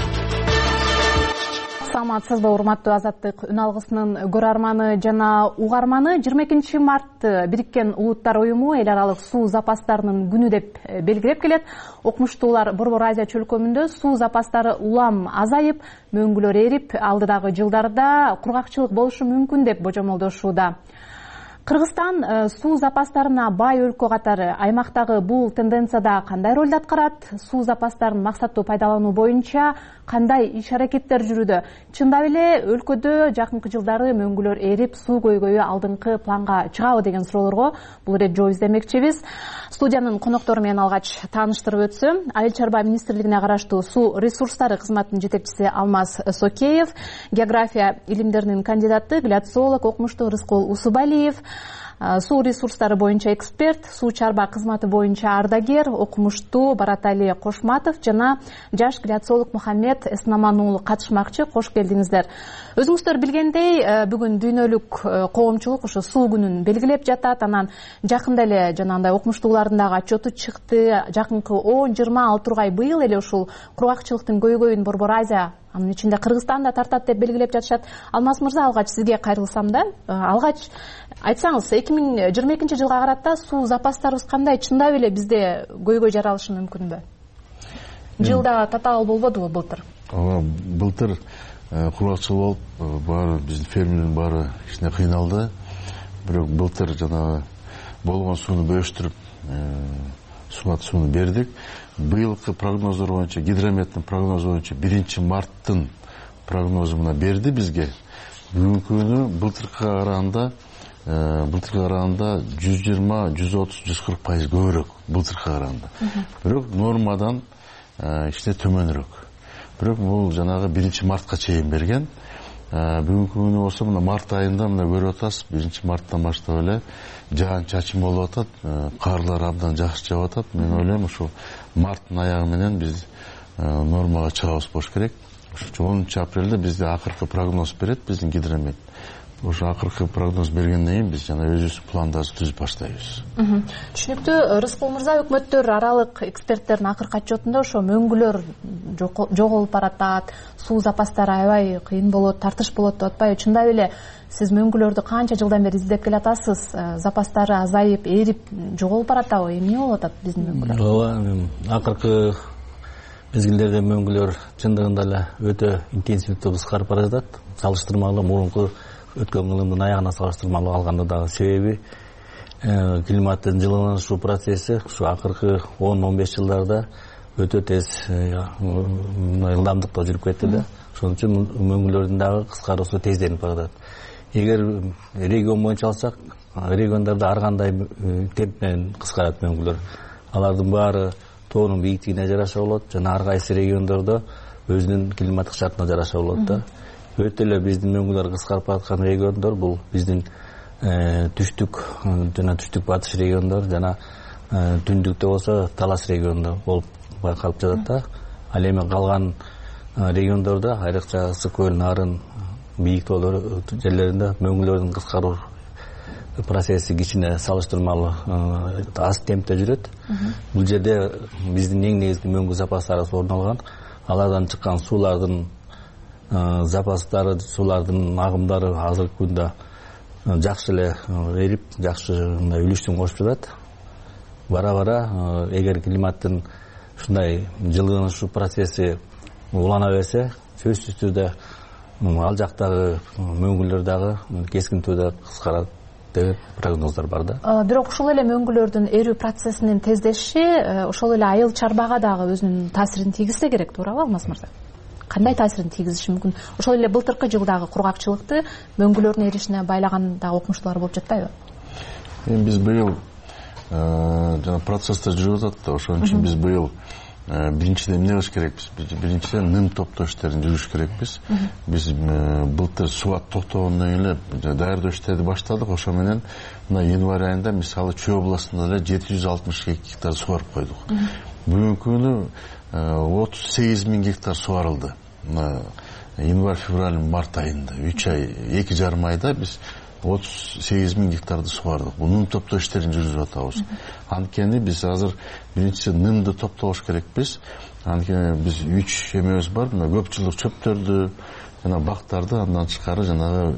Саламатсызбы, урматтуу Азаттык үн алгысынын көрөрманы жана угарманы. жыйырма экинчи мартты Бириккен Улуттар Уюму эл аралык суу запастарынын күнү деп белгилеп келет. Окумуштуулар Борбор Азия чөлкөмүндө суу запастары улам азайып, мөңгүлөр эрип, алдыдагы жылдарда кургакчылык болушу мүмкүн деп божомолдошууда. Кыргызстан суу запастарына бай өлкө катары аймактагы бул тенденцияда кандай ролду аткарат? Суу запастарын максаттуу пайдалануу боюнча кандай иш-аракеттер жүрүүдө? Чындап эле өлкөдө жакынкы жылдары мөңгүлөр эрип, суу көйгөйү алдыңкы планга чыгабы деген суроолорго бул ирет жооп издемекчибиз. Студиянын коноктору менен алгач тааныштырып өтсөм, Айыл чарба министрлигине караштуу суу ресурстары кызматынын жетекчиси Алмаз Сокеев, география илимдеринин кандидаты, гляциолог, окумуштуу Рыскул Усубалиев, суу ресурстары боюнча эксперт, суу чарба кызматы боюнча ардагер, окумуштуу Баратали Кошматов жана жаш гляциолог Мухаммед Эснаман уулу катышмакчы. Кош келдиңиздер. Өзүңүздөр билгендей, бүгүн дүйнөлүк коомчулук ушу суу күнүн белгилеп жатат. Анан жакында эле жанагындай окумуштуулардын дагы отчету чыкты. Жакынкы он жыйырма ал тургай быйыл эле ушул кургакчылыктын көйгөйүн Борбор Азия, анын ичинде Кыргызстан да тартат деп белгилеп жатышат. Алмаз мырза, алгач сизге кайрылсам да, алгач айтсаңыз, эки миң жыйырма экинчи жылга карата суу запастарыбыз кандай? Чындап эле бизде көйгөй жаралышы мүмкүнбү? Жылда татаал болбодубу былтыр? Ооба, былтыр кургакчылык болуп, баары биздин фермерлердин баары кичине кыйналды. Бирок былтыр жанагы болгон сууну бөлүштүрүп, сулат сууну бердик. Быйылкы прогноздор боюнча, гидрометтин прогнозу боюнча биринчи марттын прогнозу мына берди бизге. Бүгүнкү күнү былтыркыга караганда былтыркыга караганда жүз жыйырма, жүз отуз, жүз кырк пайыз көбүрөөк былтыркыга караганда. Бирок нормадан кичине төмөнүрөөк. Бирок бул жанагы биринчи мартка чейин берген. Бүгүнкү күнү болсо мына март айында мына көрүп атасыз, биринчи марттан баштап эле жаан чачым болуп атат, карлар абдан жакшы жаап атат. Мен ойлойм ушул марттын аягы менен биз нормага чыгабыз болуш керек. Ошо онунчу апрелде бизде акыркы прогноз берет биздин гидромет. Ошо акыркы прогноз бергенден кийин биз жана өзүбүздүн пландарды түзүп баштайбыз. Түшүнүктүү. Рыскул мырза, өкмөттөр аралык эксперттердин акыркы отчетунда ошо мөңгүлөр жоголуп баратат, суу запастары аябай кыйын болот, тартыш болот деп атпайбы? Чындап эле сиз мөңгүлөрдү канча жылдан бери издеп келатасыз? Запастары азайып, эрип, жоголуп баратабы? Эмне болуп атат биздин мөңгүлөр? Ооба, акыркы мезгилдерде мөңгүлөр чындыгында эле өтө интенсивдүү кыскарып бара жатат. Салыштырмалуу мурунку өткөн кылымдын аягына салыштырмалуу алганда дагы себеби климаттын жылынышуу процесси ушу акыркы он он беш жылдарда өтө тез ылдамдыкта жүрүп кетти да. Ошон үчүн мөңгүлөрдүн дагы кыскаруусу тезденип баратат. Эгер регион боюнча алсак, региондордо ар кандай темп менен кыскарат мөңгүлөр. Алардын баары тоонун бийиктигине жараша болот жана ар кайсы региондордо өзүнүн климаттык шартына жараша болот да. Өтө эле биздин мөңгүлөр кыскарып бараткан региондор бул биздин түштүк жана түштүк батыш региондор жана түндүктө болсо Талас региондор болуп байкалып жатат да. Ал эми калган региондордо, айрыкча Ысык көл, Нарын, бийик тоолор жерлеринде мөңгүлөрдүн кыскаруу процесси кичине салыштырмалуу аз темпте жүрөт. Бул жерде биздин эң негизги мөңгү запастарыбыз орун алган. Алардан чыккан суулардын запастары, суулардын агымдары азыркы күндө жакшы эле эрип, жакшы үлүшүн кошуп жатат. Бара-бара эгер климаттын ушундай жылынышы процесси улана берсе, сөзсүз түрдө ал жактагы мөңгүлөр дагы кескинтүүдө кыскарат деп прогноздар бар да. Бирок ушул эле мөңгүлөрдүн эрүү процессинин тездеши ошол эле айыл чарбага дагы өзүнүн таасирин тийгизсе керек, туурабы Алмаз мырза? Кандай таасирин тийгизиши мүмкүн? Ошол эле былтыркы жылдагы кургакчылыкты мөңгүлөрдүн эришине байлаган дагы окумуштуулар болуп жатпайбы? Эми биз быйыл жана процесстер жүрүп атат да, ошон үчүн биз быйыл биринчиден эмне кылыш керекпиз? Биринчиден ным топтоо иштерин жүргүзүш керекпиз. Биз былтыр субат токтогондон кийин даярдоо иштерди баштадык. Ошо менен мына январь айында мисалы Чүй областында эле жети жүз алтымыш эки гектар сугарып койдук. Бүгүнкү күнү отуз сегиз миң гектар сугарылды. Мына январь, февраль, март айында үч ай, эки жарым айда биз отуз сегиз миң гектарды сугардык. Бул ным топтоо иштерин жүргүзүп атабыз. Анткени биз азыр биринчи нымды топтош керекпиз. Анткени биз үч эмебиз бар, мына көп жылдык чөптөрдү, жана бактарды, андан тышкары жанагы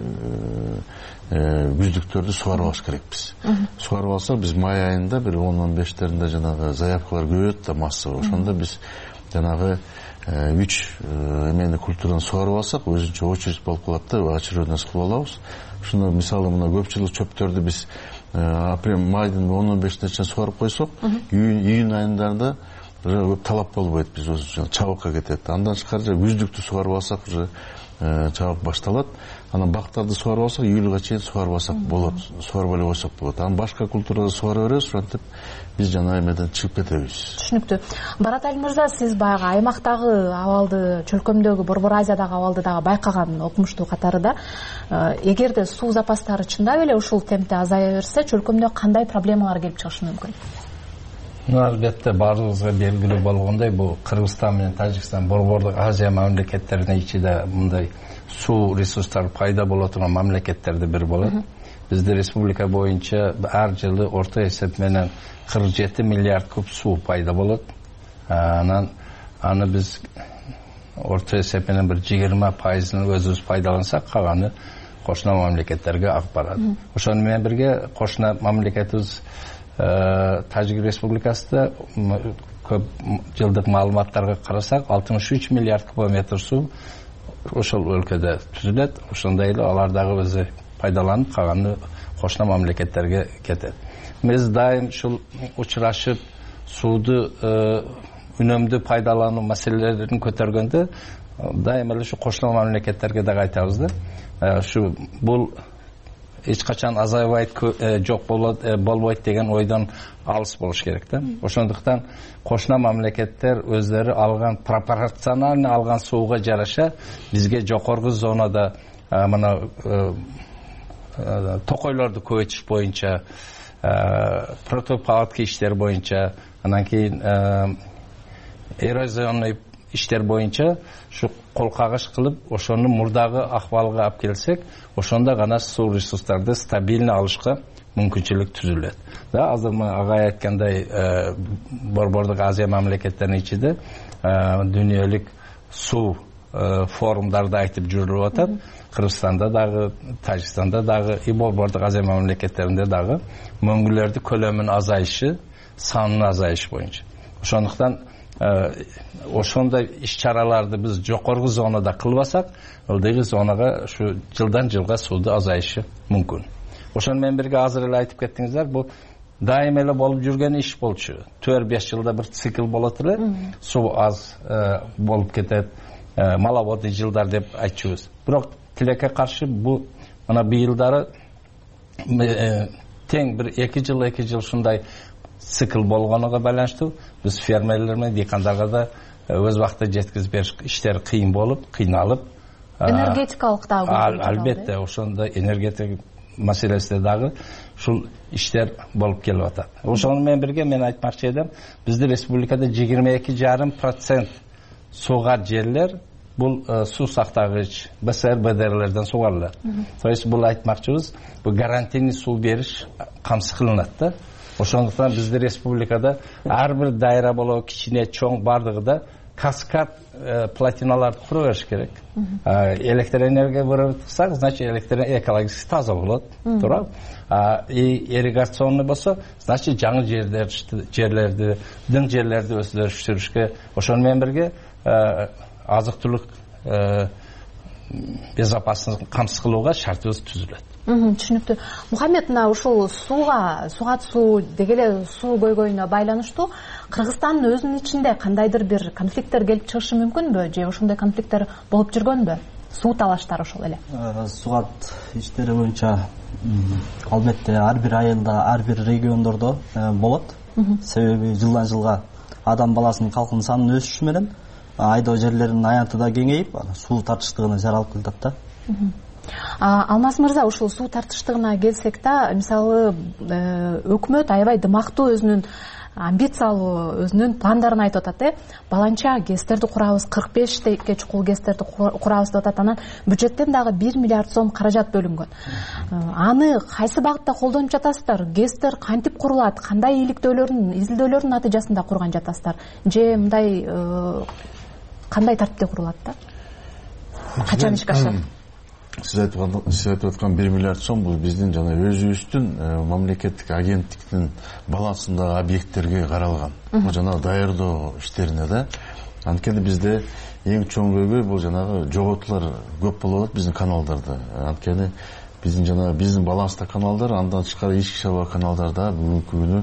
күздүктөрдү сугарып алыш керекпиз. Сугарып алсак, биз май айында бир он он бештеринде жанагы заявкалар көбөйөт да массовый. Ошондо биз жанагы үч эмени культураны сугарып алсак, өзүнчө очередь болуп калат да, очередность кылып алабыз. Ушуну мисалы мына көп жылдык чөптөрдү биз апрель майдын он он бешине чейин сугарып койсок, июнь айында көп талап болбойт, биз өзү чабыкка кетет. Андан тышкары күздүктү сугарып алсак, уже чабык башталат. Анан бактарды сугарып алсак, июлга чейин сугарып алсак болот, сугарып эле койсок болот. Анан башка культураларды сугара беребиз, ошентип биз жана эмеден чыгып кетебиз. Түшүнүктүү. Баратали мырза, сиз баягы аймактагы абалды, чөлкөмдөгү, Борбор Азиядагы абалды дагы байкаган окумуштуу катарыда, эгерде суу запастары чындап эле ушул темпте азая берсе, чөлкөмдө кандай проблемалар келип чыгышы мүмкүн? Албетте, баарыбызга белгилүү болгондой, бул Кыргызстан менен Тажикстан Борбордук Азия мамлекеттеринин ичинде мындай суу ресурстары пайда боло турган мамлекеттерди бири болот. Бизде республика боюнча ар жылы орто эсеп менен кырк жети миллиард куб суу пайда болот. Анан аны биз орто эсеп менен бир жыйырма пайызын өзүбүз пайдалансак, калганы кошуна мамлекеттерге агып барат. Ошону менен бирге кошуна мамлекетибиз Тажик Республикасында көп жылдык маалыматтарга карасак, алтымыш үч миллиард кубометр суу ошол өлкөдө түзүлөт. Ошондой эле алар дагы өзү пайдаланып, калганы кошуна мамлекеттерге кетет. Биз дайым ушул учурашып сууду үнөмдүү пайдалануу маселелерин көтөргөндө дайым эле ушу кошуна мамлекеттерге дагы айтабыз да. Ушу бул эч качан азайбайт, жок болбойт деген ойдон алыс болуш керек да. Ошондуктан кошуна мамлекеттер өздөрү алган пропорционально алган сууга жараша бизге жокорку зонада мына токойлорду көбөйтүш боюнча, протопаводка иштер боюнча, анан кийин эрозионный иштер боюнча ушу кол кагыш кылып, ошону мурдагы акыбалга алып келсек, ошондо гана суу ресурстарды стабильно алышка мүмкүнчүлүк түзүлөт. Да, азыр агай айткандай, Борбордук Азия мамлекеттеринин ичинде дүйнөлүк суу форумдарды айтып жүрүлүп атат. Кыргызстанда дагы, Тажикстанда дагы, и Борбордук Азия мамлекеттеринде дагы мөңгүлөрдүн көлөмүнүн азайышы, санынын азайышы боюнча. Ошондуктан ошондой иш-чараларды биз жокорку зонада кылбасак, ылдыйкы зонага ушу жылдан жылга сууду азайышы мүмкүн. Ошону менен бирге азыр эле айтып кеттиңиздер, бул дайым эле болуп жүргөн иш болчу. төрт беш жылда бир цикл болот эле, суу аз болуп кетет, маловодный жылдар деп айтчубуз. Бирок тилекке каршы бул мына быйылдары тең бир эки жыл, эки жыл ушундай цикл болгонуга байланыштуу биз фермерлер менен дыйкандарга да өз убакытта жеткизип бериш иштери кыйын болуп, кыйналып, энергетикалык дагы албетте ошондой энергетика маселесинде дагы ушул иштер болуп келип атат. Ошону менен бирге мен айтмакчы эдим, бизде республикада жыйырма эки жарым процент сугар жерлер бул суу сактагыч бэ эс эр бэ дэ эрлерден сугарылат. То есть бул айтмакчыбыз, бул гарантийный суу бериш камсыз кылынат да. Ошондуктан бизде республикада ар бир дайра болобу, кичине, чоң бардыгы да каскад платиналарды кура бериш керек. Электр энергия курсак, значит электр экологически таза болот, туурабы? И ирригационный болсо, значит жаңы жерлерди, жерлерди, дың жерлерди өсүрүшкө, ошону менен бирге азык-түлүк безопасность камсыз кылууга шартыбыз түзүлөт. Түшүнүктүү. Мухаммед, мына ушул сууга, суга түсүү деги эле суу көйгөйүнө байланыштуу Кыргызстандын өзүнүн ичинде кандайдыр бир конфликттер келип чыгышы мүмкүнбү же ошондой конфликттер болуп жүргөнбү? Суу талаштар ошол эле. Сугат иштери боюнча албетте ар бир айылда, ар бир региондордо болот. Себеби жылдан жылга адам баласынын калкынын санынын өсүшү менен айдоо жерлеринин аянты да кеңейип, суу тартыштыгына жаралып келатат да. Алмаз мырза, ушул суу тартыштыгына келсек да, мисалы өкмөт аябай дымактуу өзүнүн амбициялуу өзүнүн пландарын айтып атат, э баланча гэстерди курабыз, кырк бешке чукул гэстерди курабыз деп атат. Анан бюджеттен дагы бир миллиард сом каражат бөлүнгөн. Аны кайсы багытта колдонуп жатасыздар? Гэстер кантип курулат? Кандай иликтөөлөрдүн, изилдөөлөрдүн натыйжасында курган жатасыздар? Же мындай кандай тартипте курулат да? Качан ишке ашат? Сиз айтып аткан бир миллиард сом бул биздин жана өзүбүздүн мамлекеттик агенттиктин балансындагы объекттерге каралган. Бул жанагы даярдоо иштерине да. Анткени бизде эң чоң көйгөй бул жанагы жоготуулар көп болот биздин каналдарда. Анткени биздин жана биздин баланста каналдар, андан тышкары ички шаба каналдарда бүгүнкү күнү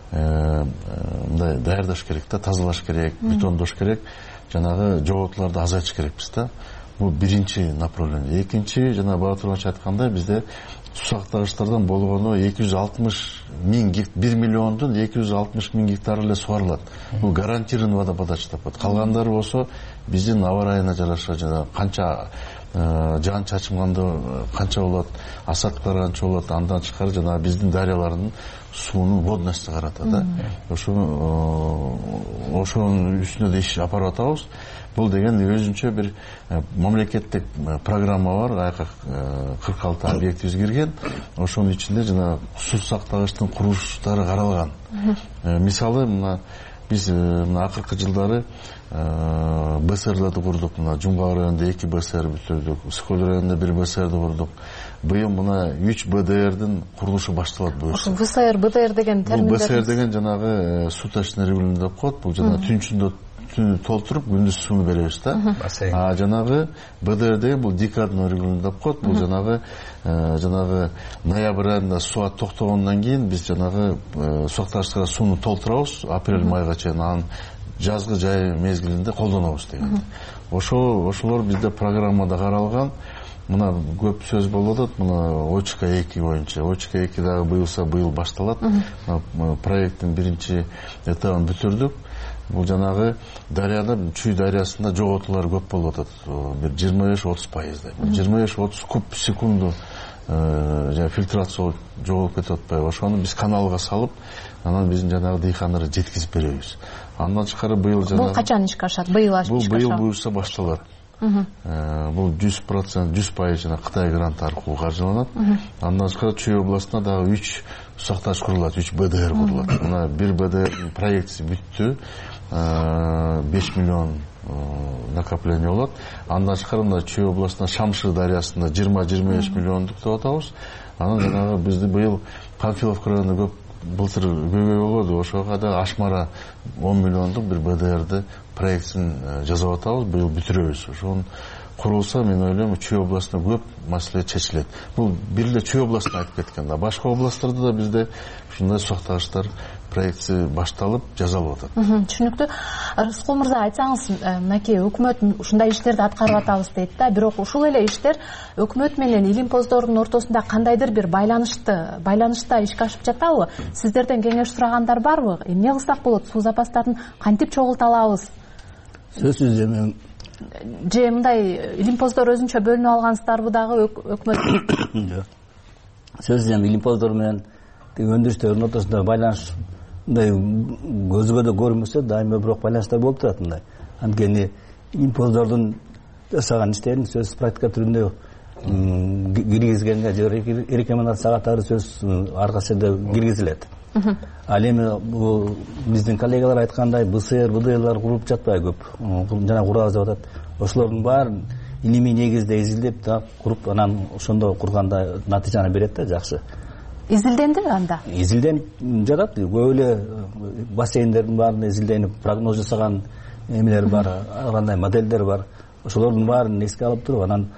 мындай даярдаш керек да, тазалаш керек, бетондош керек, жанагы жоготууларды азайтыш керекпиз да. Бул биринчи направление. Экинчи, жана баа тургунча айткандай, бизде суу сактагычтардан болгону эки жүз алтымыш миң гектар, бир миллиондон эки жүз алтымыш миң гектар эле сугарылат. Бул гарантированный водоподача деп коет. Калгандары болсо биздин аба ырайына жараша, жана канча жаан чачымганда канча болот, асадкалар канча болот, андан тышкары жана биздин дарыялардын суунун водносту карата да. Ошону ошонун үстүнө да иш апарып атабыз. Бул деген өзүнчө бир мамлекеттик программа бар, айка кырк алты объектибиз кирген. Ошонун ичинде жана суу сактагычтын курулуштары каралган. Мисалы, мына биз мына акыркы жылдары БСРларды курдук. Мына Жумгак районунда эки БСР бүтүрдүк, Ускөл районунда бир БСРди курдук. Быйыл мына үч БДРдин курулушу башталат бул. Ошо БСР, БДР деген терминдер. Бул БСР деген жанагы суточный регулирование деп коет. Бул жана түнчүндө түнү толтуруп күндүз сууну беребиз да. А жанагы БДР деген бул декадный регулирование деп коет. Бул жанагы жанагы ноябрь айында суу токтогондон кийин биз жанагы сактагычтарга сууну толтурабыз, апрель майга чейин, анан жазгы жай мезгилинде колдонобуз деген. Ошо ошолор бизде программада каралган. Мына көп сөз болуп атат, мына Очка эки боюнча. Очка эки дагы быйылса быйыл башталат. Проекттин биринчи этабын бүтүрдүк. Бул жанагы дарыяда, Чүй дарыясында жоготуулар көп болуп атат. Бир жыйырма беш отуз пайыздай. жыйырма беш отуз куб секунду жана фильтрация жоголуп кетип атпайбы. Ошону биз каналга салып, анан биздин жанагы дыйкандарга жеткизип беребиз. Андан тышкары быйыл жанагы бул качан ишке ашат? Быйыл ишке ашат. Бул быйыл буюрса башталат. Бул жүз процент, жүз пайыз жана Кытай гранты аркылуу каржыланат. Андан тышкары Чүй областында дагы үч сактагыч курулат, үч БДР курулат. Мына бир БДРдин проектиси бүттү. беш миллион накопление болот. Андан тышкары мына Чүй областында Шамшыр дарыясында жыйырма жыйырма беш миллиондук деп атабыз. Анан жанагы бизди быйыл Панфиловка районунда көп былтыр көйгөй болду. Ошого да Ашмара он миллиондук бир БДРди проектин жасап атабыз. Быйыл бүтүрөбүз. Ошонун курулса, мен ойлойм, Чүй областында көп маселе чечилет. Бул бир эле Чүй областына айтып кеткен да. Башка областтарда да бизде ушундай сактагычтар проекти башталып, жасалып атат. Түшүнүктүү. Рыскул мырза, айтсаңыз, мынакей өкмөт ушундай иштерди аткарып атабыз дейт да, бирок ушул эле иштер өкмөт менен илимпоздордун ортосунда кандайдыр бир байланышты, байланышта ишке ашып жатабы? Сиздерден кеңеш сурагандар барбы? Эмне кылсак болот? Суу запастарын кантип чогулта алабыз? Сөзсүз эми же мындай илимпоздор өзүнчө бөлүнүп алгансыздарбы дагы өкмөт? Сөзсүз эми илимпоздор менен өндүрүштөрдүн ортосунда байланыш мындай көзгө да көрүнбөсө дайыма бирок байланыштар болуп турат мындай. Анткени илимпоздордун жасаган иштерин сөз практика түрүндө киргизгенге же рекомендация катары сөз ар кайсы жерде киргизилет. Ал эми бул биздин коллегалар айткандай БСР, БДРлар куруп жатпай көп. Жана курабыз деп атат. Ошолордун баарын илимий негизде изилдеп да куруп, анан ошондо курганда натыйжаны берет да жакшы. Изилдендиби анда? Изилденип жатат. Көп эле бассейндердин баарын изилденип, прогноз жасаган эмелер бар, кандай моделдер бар. Ошолордун баарын эске алып туруп, анан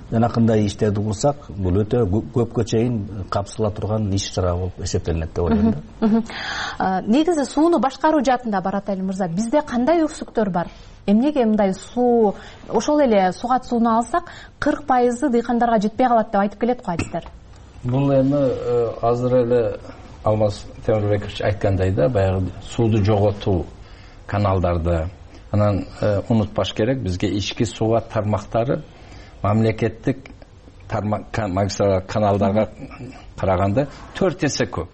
жанакындай иштерди кылсак, бул өтө көпкө чейин капсыла турган иш чара болуп эсептелинет деп ойлойм да. Негизи сууну башкаруу жаатында Баратали мырза, бизде кандай өксүктөр бар? Эмнеге мындай суу, ошол эле сугат сууну алсак, кырк пайызы дыйкандарга жетпей калат деп айтып келет го адистер. Бул эми азыр эле Алмаз Темирбекович айткандай да, баягы сууду жоготуу каналдарды, анан унутпаш керек, бизге ички сугат тармактары мамлекеттик магистралдык каналдарга караганда төрт эсе көп.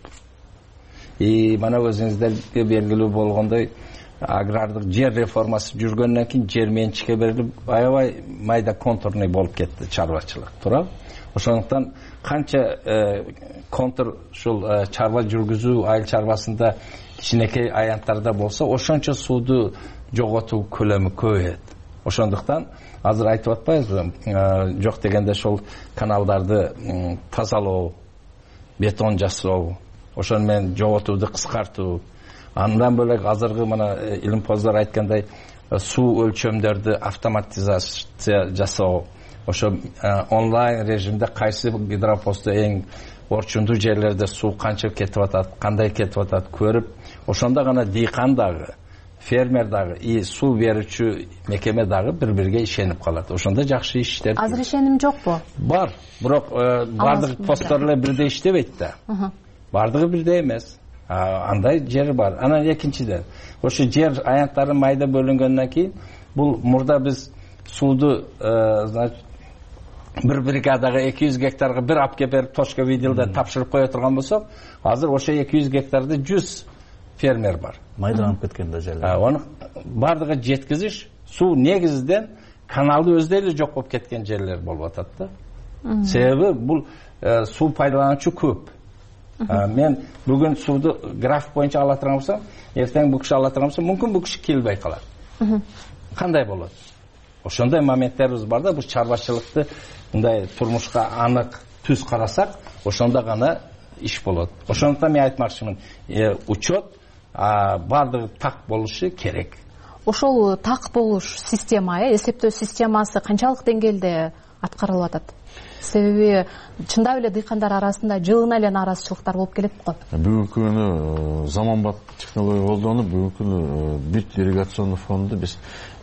И мана өзүңүздөргө белгилүү болгондой, агрардык жер реформасы жүргөндөн кийин жер менчикке берилип, аябай майда контурный болуп кетти чарбачылык, туурабы? Ошондуктан канча контур ушул чарба жүргүзүү, айыл чарбасында кичинекей аянттарда болсо, ошончо сууду жоготуу көлөмү көбөйөт. Ошондуктан азыр айтып атпайбызбы, жок дегенде ошол каналдарды тазалоо, бетон жасоо, ошону менен жоготууду кыскартуу. Андан бөлөк азыркы мына илимпоздор айткандай суу өлчөмдөрдү автоматизация жасоо, ошо онлайн режимде кайсы гидропосту эң орчундуу жерлерде суу канча кетип атат, кандай кетип атат көрүп, ошондо гана дыйкан дагы, фермер дагы, и суу берүүчү мекеме дагы бири-бирге ишенип калат. Ошондо жакшы иштер. Азыр ишеним жокпу? Бар, бирок бардык посттор эле бирдей иштебейт да. Бардыгы бирдей эмес. Андай жер бар. Анан экинчиден, ошо жер аянттары майда бөлүнгөндөн кийин, бул мурда биз сууду, значит, бир бригадага эки жүз гектарга бир алып келип берип точка видеода тапшырып кое турган болсок, азыр ошо эки жүз гектарды жүз фермер бар. Майдаланып кеткен да жерлер. Аны бардыгы жеткизиш, суу негизинен каналды өзү эле жок болуп кеткен жерлер болуп атат да. Себеби бул суу пайдалануучу көп. Мен бүгүн сууду график боюнча ала турган болсом, эртең бул киши ала турган болсо, мүмкүн бул киши келбей калат. Кандай болот? Ошондой моменттерибиз бар да, бул чарбачылыкты мындай турмушка анык түз карасак, ошондо гана иш болот. Ошондуктан мен айтмакчымын, учет бардыгы так болушу керек. Ошол так болуш система, эсептөө системасы канчалык деңгээлде аткарылып атат? Себеби чындап эле дыйкандар арасында жылына эле нааразычылыктар болуп келет го. Бүгүнкү күнү заманбап технология колдонуп, бүгүнкү күнү бүт ирригационный фонду биз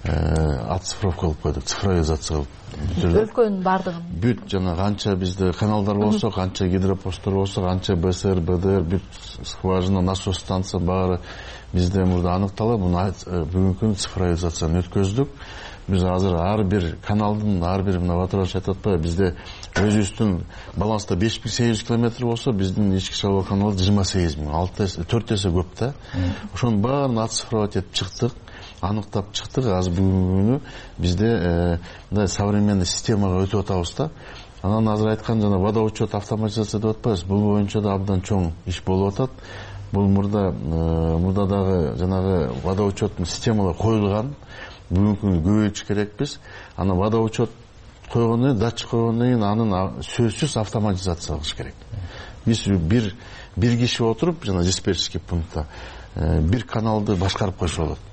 оцифровка кылып койдук, цифровизация кылып. Өлкөнүн бардыгын. Бүт жана канча бизде каналдар болсо, канча гидропосттор болсо, канча БСР, БДР, бүт скважина, насос станция баары бизде мурда аныкталып, муну бүгүнкү күнү цифровизацияны өткөздүк. Биз азыр ар бир каналдын, ар бир мына ватыраш айтып атпайбы, бизде өзүбүздүн баланста беш миң сегиз жүз километр болсо, биздин ички шалоо каналы жыйырма сегиз миң, алты эсе, төрт эсе көп да. Ошонун баарын оцифровать этип чыктык, аныктап чыктык. Азыр бүгүнкү күнү бизде мындай современный системага өтүп атабыз да. Анан азыр айткан жана водоучет автоматизация деп атпайбыз, бул боюнча да абдан чоң иш болуп атат. Бул мурда мурда дагы жанагы водоучеттун системалары коюлган. Бүгүнкү күнү көбөйтүш керекпиз. Анан водоучет койгондон кийин, датчик койгондон кийин анын сөзсүз автоматизация кылыш керек. Биз бир бир киши отуруп, жана диспетчерский пунктта бир каналды башкарып койсо болот.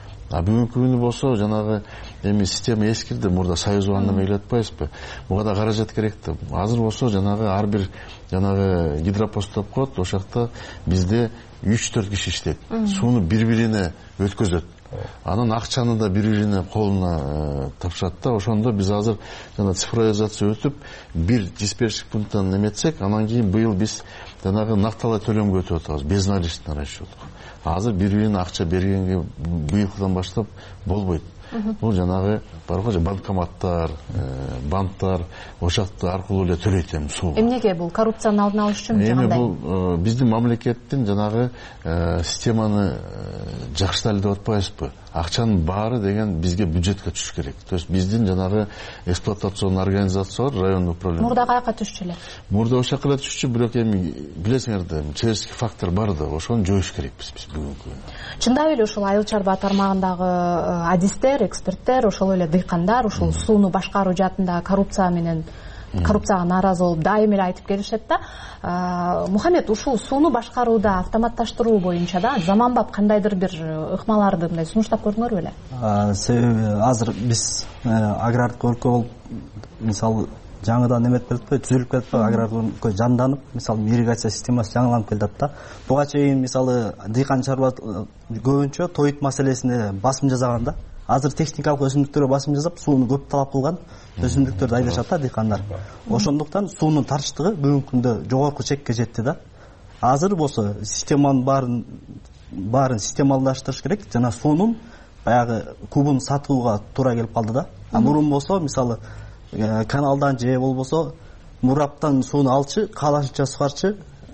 А бүгүнкү күнү болсо жанагы эми система эскирди, мурда союздануу эмелеп атпайбызбы? Буга да каражат керек да. Азыр болсо жанагы ар бир жанагы гидропост деп коет, ошол жакта бизде үч төрт киши иштейт. Сууну бири-бирине өткөзөт. Анан акчаны да бири-бирине колуна тапшырат да. Ошондо биз азыр жана цифровизация өтүп, бир диспетчерский пункттан эметсек, анан кийин быйыл биз жанагы накталай төлөмгө өтүп атабыз, безналичный расчет. Азыр бири-бирине акча бергенге быйылкыдан баштап болбойт. Бул жанагы барго банкоматтар, банктар ошакты аркылуу эле төлөйт эми суу. Эмнеге бул коррупцияны алдын алыш үчүн жагандай? Эми бул биздин мамлекеттин жанагы системаны жакшыртайлы деп атпайбызбы? Акчанын баары деген бизге бюджетке түшүш керек. То есть биздин жанагы эксплуатационный организация бар, райондук управление. Мурда каяка түшчү эле? Мурда ошол жака түшчү, бирок эми билесиңер да, чеберческий фактор бар да, ошону жоюш керекпиз биз бүгүнкү күнү. Чындап эле ушул айыл чарба тармагындагы адистер, эксперттер, ошол эле дыйкандар ушул сууну башкаруу жаатында коррупция менен коррупцияга нааразы болуп дайым эле айтып келишет да. Мухаммед, ушул сууну башкарууда автоматташтыруу боюнча да заманбап кандайдыр бир ыкмаларды мындай сунуштап көрдүңөрбү беле? Себеби азыр биз агрардык өлкө болуп, мисалы жаңыдан эметип келатпайбы, түзүлүп келатпайбы, аграрлык жанданып, мисалы ирригация системасы жаңыланып келатат да. Буга чейин мисалы дыйкан чарба көбүнчө тоит маселесине басым жасаган да. Азыр техникалык өсүмдүктөргө басым жасап, сууну көп талап кылган өсүмдүктөрдү айдашат да дыйкандар. Ошондуктан суунун тарчтыгы бүгүнкү күндө жогорку чекке жетти да. Азыр болсо системанын баарын баарын системалдаштырыш керек жана суунун баягы кубун сатууга туура келип калды да. А мурун болсо мисалы каналдан же болбосо мураптан сууну алчы, каалашынча сугарчы,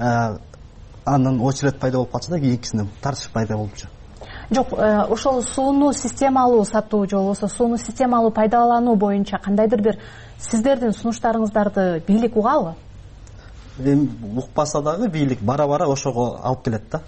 андан очеред пайда болуп калчу да, экисинин тартыш пайда болчу. Жок, ошол сууну системалуу сатуу же болбосо сууну системалуу пайдалануу боюнча кандайдыр бир сиздердин сунуштарыңыздарды бийлик угабы? Эми укпаса дагы бийлик бара-бара ошого алып келет да.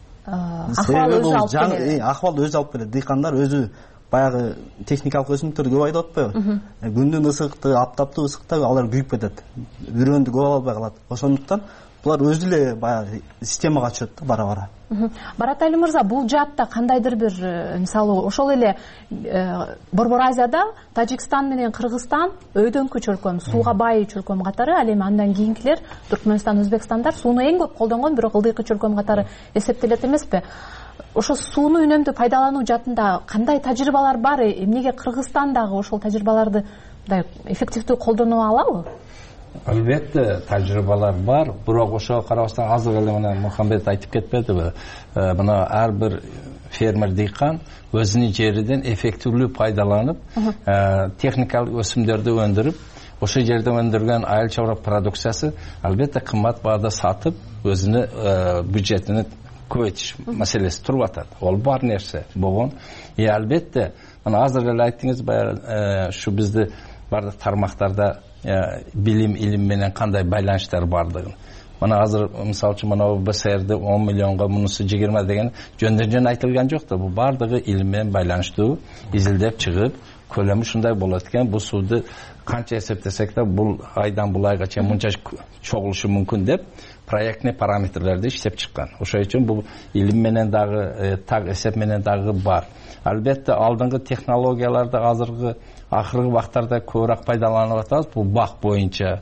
Акыбал өзү алып келет. Акыбал өзү алып келет. Дыйкандар өзү баягы техникалык өсүмдүктөрдү көп айдап атпайбы? Күндүн ысыкты, аптаптуу ысыкта алар күйүп кетет. Үрөндү көп ала албай калат. Ошондуктан булар өзү эле баягы системага түшөт да бара-бара. Баратали мырза, бул жаатта кандайдыр бир мисалы ошол эле Борбор Азияда Тажикстан менен Кыргызстан өйдөнкү чөлкөм, сууга бай чөлкөм катары, ал эми андан кийинкилер Түркмөнстан, Өзбекстандар сууну эң көп колдонгон, бирок ылдыйкы чөлкөм катары эсептелет эмеспи? Ошо сууну үнөмдүү пайдалануу жаатында кандай тажрыйбалар бар? Эмнеге Кыргызстан дагы ошол тажрыйбаларды мындай эффективдүү колдоно алабы? Албетте тажрыйбалар бар, бирок ошого карабастан азыр эле мына Мухаммед айтып кетпедиби? Мына ар бир фермер дыйкан өзүнүн жеринен эффективдүү пайдаланып, техникалык өсүмдөрдү өндүрүп, ошол жерде өндүргөн айыл чарба продукциясы албетте кымбат баада сатып, өзүнүн бюджетин көбөйтүш маселеси туруп атат. Ол бар нерсе болгон. И албетте, мына азыр эле айттыңыз, баягы ушу бизди бардык тармактарда билим, илим менен кандай байланыштар бардыгын. Мына азыр мисалы үчүн мына БСРди он миллионго, мунусу жыйырма деген жөндөн-жөн айтылган жок да. Бул бардыгы илим менен байланыштуу, изилдеп чыгып, көлөмү ушундай болот экен. Бул сууду канча эсептесек да, бул айдан бул айга чейин мынча чогулушу мүмкүн деп проектный параметрлерди иштеп чыккан. Ошол үчүн бул илим менен дагы, так эсеп менен дагы бар. Албетте алдыңкы технологияларды азыркы акыркы убактарда көбүрөөк пайдаланып атабыз. Бул бак боюнча,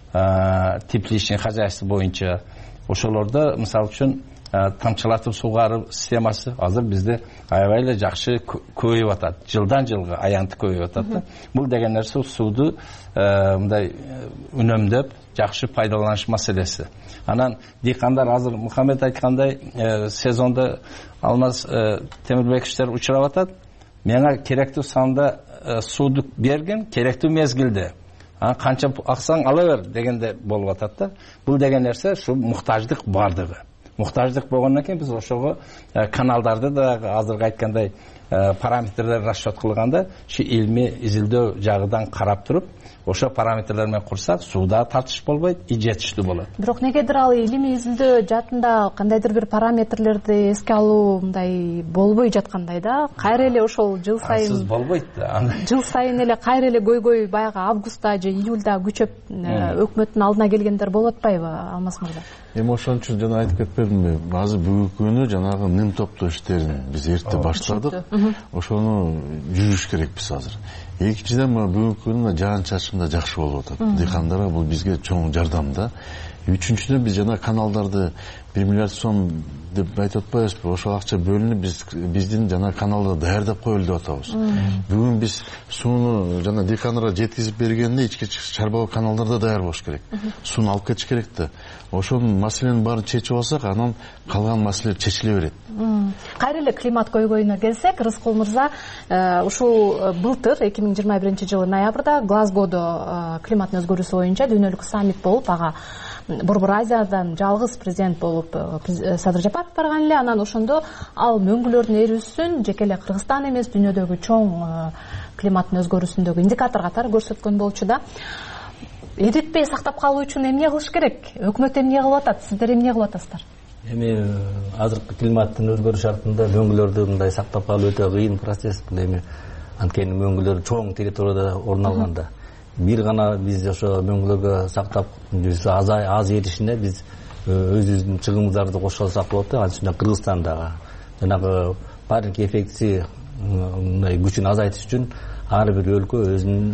тепличный хозяйство боюнча. Ошолордо мисалы үчүн тамчылатып сугаруу системасы азыр бизде аябай эле жакшы көбөйүп атат. Жылдан жылга аянты көбөйүп атат. Бул деген нерсе сууду мындай үнөмдөп жакшы пайдаланыш маселеси. Анан дыйкандар азыр Мухаммед айткандай сезонда Алмаз Темирбековичтер учурап атат. Мага керектүү санда сууду берген, керектүү мезгилде. Канча аксаң ала бер дегенде болуп атат да. Бул деген нерсе ушу муктаждык бардыгы. Муктаждык болгондон кийин биз ошого каналдарды да азыркы айткандай параметрлер расчет кылганда, ушу илмий изилдөө жагынан карап туруп, ошо параметрлер менен курсак, сууда тартыш болбойт, и жетиштүү болот. Бирок негедир ал илимий изилдөө жаатында кандайдыр бир параметрлерди эске алуу мындай болбой жаткандай да. Кайра эле ошол жыл сайын Сыз болбойт да. Жыл сайын эле кайра эле көйгөй баягы августта же июлда күчөп өкмөттүн алдына келгендер болуп атпайбы, Алмаз мырза? Эми ошон үчүн жана айтып кетпедимби? Азыр бүгүнкү күнү жанагы ним топтоо иштерин биз эрте баштадык. Ошону жүрүш керекпиз азыр. Экинчиден, бүгүнкү күнү жаан-чачын да жакшы болуп атат. Дыйкандарга бул бизге чоң жардам да. Үчүнчүдөн, биз жана каналдарды бир миллиард сом деп айтып атпайбызбы? Ошол акча бөлүнүп, биз биздин жана каналды даярдап коелу деп атабыз. Бүгүн биз сууну жана дыйкандарга жеткизип бергенде ички чарба каналдарда даяр болуш керек. Сууну алып кетиш керек да. Ошонун маселенин баарын чечип алсак, анан калган маселелер чечиле берет. Кайра эле климат көйгөйүнө келсек, Рыскул мырза, ушул былтыр эки миң жыйырма биринчи жылы ноябрда Глазгодо климаттын өзгөрүүсү боюнча дүйнөлүк саммит болуп, ага Борбор Азиядан жалгыз президент болуп Садыр Жапаров барган эле. Анан ошондо ал мөңгүлөрдүн эрүүсүн жеке эле Кыргызстан эмес, дүйнөдөгү чоң климаттын өзгөрүүсүндөгү индикатор катары көрсөткөн болчу да. Эритпей сактап калуу үчүн эмне кылыш керек? Өкмөт эмне кылып атат? Сиздер эмне кылып атасыздар? Эми азыркы климаттын өзгөрүш шартында мөңгүлөрдү мындай сактап калуу өтө кыйын процесс. Бул эми анткени мөңгүлөр чоң территорияда орун алганда, бир гана биз ошо мөңгүлөргө сактап аз аз эришине биз өзүбүздүн чыгымдарды кошо алсак болот да. Анткени Кыргызстандагы жанагы парник эффекти мындай күчүн азайтыш үчүн ар бир өлкө өзүнүн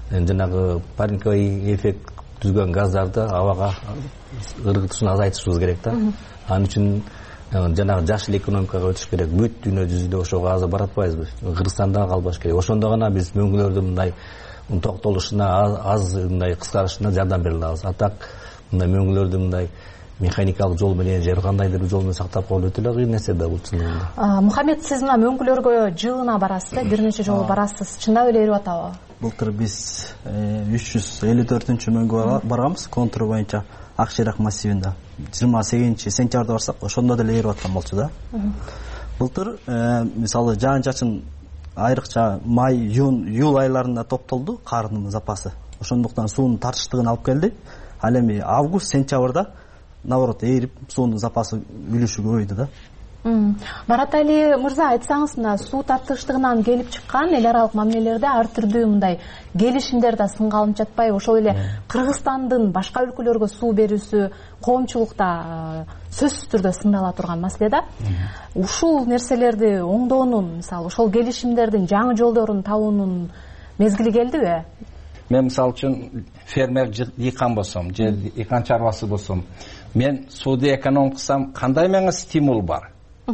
жанагы парниковый эффект түзгөн газдарды абага ыргытышын азайтышыбыз керек да. Анын үчүн жанагы жашыл экономикага өтүш керек. Бүт дүйнө жүзүндө ошого азыр баратпайбызбы? Кыргызстанда калбаш керек. Ошондо гана биз мөңгүлөрдү мындай токтолушуна, аз мындай кыскарышына жардам бере алабыз. Атак мындай мөңгүлөрдү мындай механикалык жол менен же кандайдыр бир жол менен сактап калуу өтө эле кыйын нерсе да бул чындыгында. Мухаммед, сиз мына мөңгүлөргө жылына барасыз да, бир нече жолу барасыз. Чындап эле эрип атабы? Былтыр биз үч жүз элүү төртүнчү мөңгүгө барганбыз, контур боюнча Ак Шайрак массивинде. жыйырма сегизинчи сентябрда барсак, ошондо деле эрип аткан болчу да. Былтыр мисалы жаан-чачын айрыкча май, июнь, июль айларында топтолду кардын запасы. Ошондуктан суунун тартыштыгын алып келди. Ал эми август, сентябрда наоборот эрип суунун запасы үлүшү көбөйдү да. Марат Али мырза, айтсаңыз, мына суу тартыштыгынан келип чыккан эл аралык мамилелерде ар түрдүү мындай келишимдер да сынга алынып жатпайбы? Ошол эле Кыргызстандын башка өлкөлөргө суу берүүсү коомчулукта сөзсүз түрдө сындала турган маселе да. Ушул нерселерди оңдоонун, мисалы, ошол келишимдердин жаңы жолдорун табуунун мезгили келдиби? Мен мисалы үчүн фермер дыйкан болсом, же дыйкан чарбасы болсом, мен сууду эконом кылсам, кандай мага стимул бар?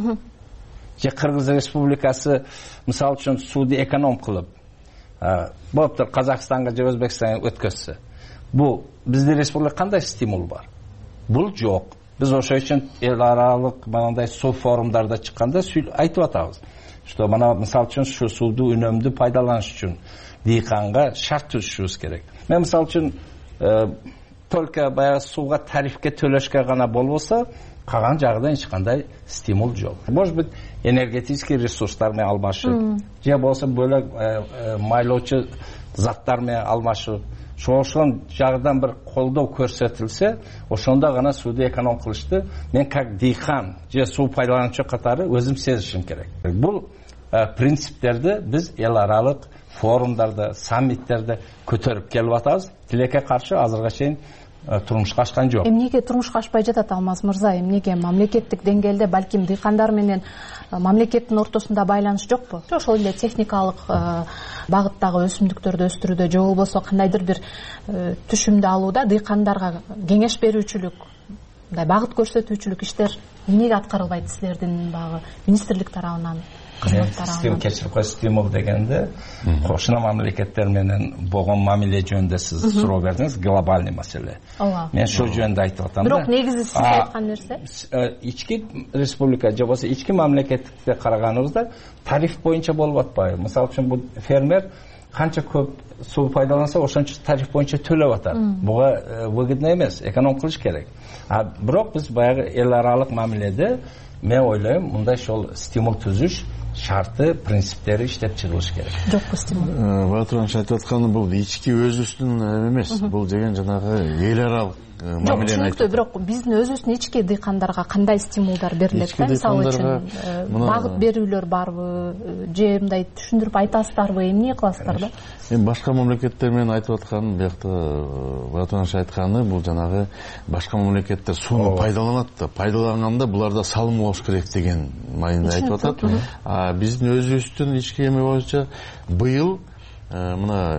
Же Кыргыз Республикасы мисалы үчүн сууду эконом кылып, болуптур Казакстанга же Өзбекстанга өткөзсө, бул биздин республика кандай стимул бар? Бул жок. Биз ошол үчүн эл аралык мындай суу форумдарда чыкканда айтып атабыз, что мына мисалы үчүн ушу сууду үнөмдүү пайдаланыш үчүн дыйканга шарт түзүшүбүз керек. Мен мисалы үчүн только баягы сууга тарифке төлөшкө гана болбосо, калган жагында эч кандай стимул жок. Может быть, энергетический ресурстар менен алмашуу, же болсо бөлөк майлоочу заттар менен алмашуу. Ошол жагынан бир колдоо көрсөтүлсө, ошондо гана сууду эконом кылышты мен как дыйкан же суу пайдалануучу катары өзүм сезишим керек. Бул принциптерди биз эл аралык форумдарда, саммиттерде көтөрүп келип атабыз. Тилекке каршы азырга чейин турмушка ашкан жок. Эмнеге турмушка ашпай жатат Алмаз мырза? Эмнеге мамлекеттик деңгээлде балким дыйкандар менен мамлекеттин ортосунда байланыш жокпу? Ошол эле техникалык багыттагы өсүмдүктөрдү өстүрүүдө же болбосо кандайдыр бир түшүмдү алууда дыйкандарга кеңеш берүүчүлүк, мындай багыт көрсөтүүчүлүк иштер эмнеге аткарылбайт силердин багы министрлик тарабынан? Систем кечирип кой стимул дегенде кошуна мамлекеттер менен болгон мамиле жөнүндө сиз суроо бердиңиз, глобальный маселе. Мен ошол жөнүндө айтып атам да. Бирок негизи сиз айткан нерсе ички республика же болсо ички мамлекетке караганыбызда тариф боюнча болуп атпайбы? Мисалы үчүн бул фермер канча көп суу пайдаланса, ошончо тариф боюнча төлөп атат. Буга выгодно эмес, эконом кылыш керек. А бирок биз баягы эл аралык мамиледе мен ойлойм, мындай ошол стимул түзүш шарты, принциптери иштеп чыгылыш керек. Жокпу стимул. Батырович айтып атканы бул ички өзүбүздүн эмес, бул деген жанагы эл аралык мамилени айтып. Жок, бирок биздин өзүбүздүн ички дыйкандарга кандай стимулдар берилет да? Мисалы үчүн багыт берүүлөр барбы, же мындай түшүндүрүп айтасыздарбы, эмне кыласыздар да? Эми башка мамлекеттер менен айтып атканым, биякта Батырович айтканы, бул жанагы башка мамлекеттер сууну пайдаланат да, пайдаланганда буларда салым болуш керек деген майында айтып атат. А биздин өзүбүздүн ички эме боюнча быйыл мына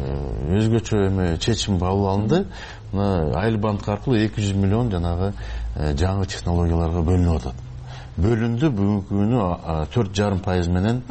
өзгөчө эме чечим кабыл алынды. Мына айыл банк аркылуу эки жүз миллион жанагы жаңы технологияларга бөлүнүп атат. Бөлүндү, бүгүнкү күнү төрт жарым пайыз менен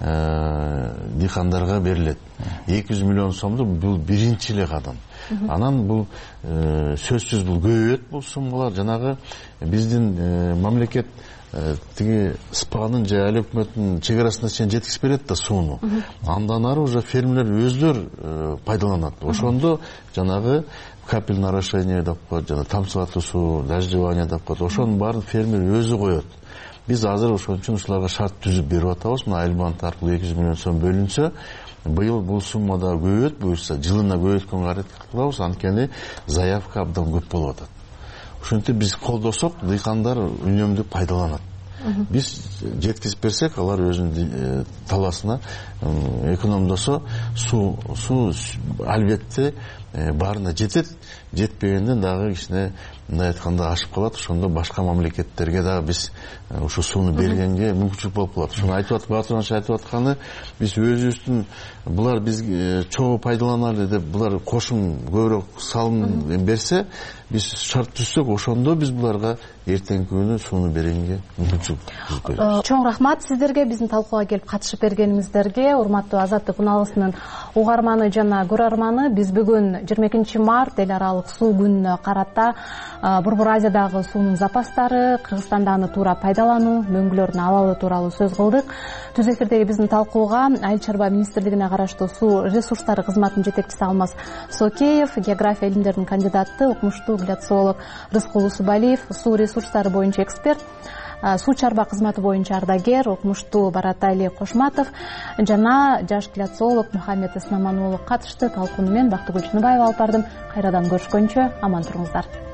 дыйкандарга берилет. эки жүз миллион сомду бул биринчи эле кадам. Анан бул сөзсүз бул көбөйөт бул суммалар. Жанагы биздин мамлекет тиги СПАнын же айыл өкмөтүнүн чек арасына чейин жеткизип берет да сууну. Андан ары уже фермерлер өздөрү пайдаланат. Ошондо жанагы капельное орошение деп коет, жана тамчылатуу суу, дождевание деп коет. Ошонун баарын фермер өзү коет. Биз азыр ошон үчүн ушуларга шарт түзүп берип атабыз. Мына айыл банк аркылуу эки жүз миллион сом бөлүнсө, быйыл бул сумма да көбөйөт, буюрса жылына көбөйткөнгө аракет кылабыз, анткени заявка абдан көп болуп атат. Ошентип биз колдосок, дыйкандар үнөмдү пайдаланат. Биз жеткизип берсек, алар өзүнүн таласына экономдосо, суу суу албетте баарына жетет. жетпегенден дагы кичине мындай айтканда ашып калат. Ошондо башка мамлекеттерге дагы биз ушу сууну бергенге мүмкүнчүлүк болуп калат. Ошону айтып атып Батыржан айтып атканы, биз өзүбүздүн булар бизге чогуу пайдаланалы деп булар кошум көбүрөөк салым берсе, биз шарт түзсөк, ошондо биз буларга эртеңки күнү сууну бергенге мүмкүнчүлүк беребиз. Чоң рахмат сиздерге, биздин талкууга келип катышып бергениңиздерге. Урматтуу Азаттык үналгысынын угарманы жана көрөрманы, биз бүгүн жыйырма экинчи март эл аралык суу күнүнө карата Борбор Азиядагы суунун запастары, Кыргызстанда аны туура пайдалануу мөңгүлөрүн алуу тууралуу сөз кылдык. Түз эфирдеги биздин талкууга Айыл чарба министрлигине караштуу суу ресурстары кызматынын жетекчиси Алмаз Сокеев, география илимдеринин кандидаты, окумуштуу гляцолог Рыскул Усубалиев, суу ресурстары боюнча эксперт, суу чарба кызматы боюнча ардагер, окумуштуу Баратали Кошматов жана жаш гляцолог Мухаммед Эснаман уулу катышты. Талкууну мен Бактыгүл Чыныбаева алып бардым. Кайрадан көрүшкөнчө аман туруңуздар.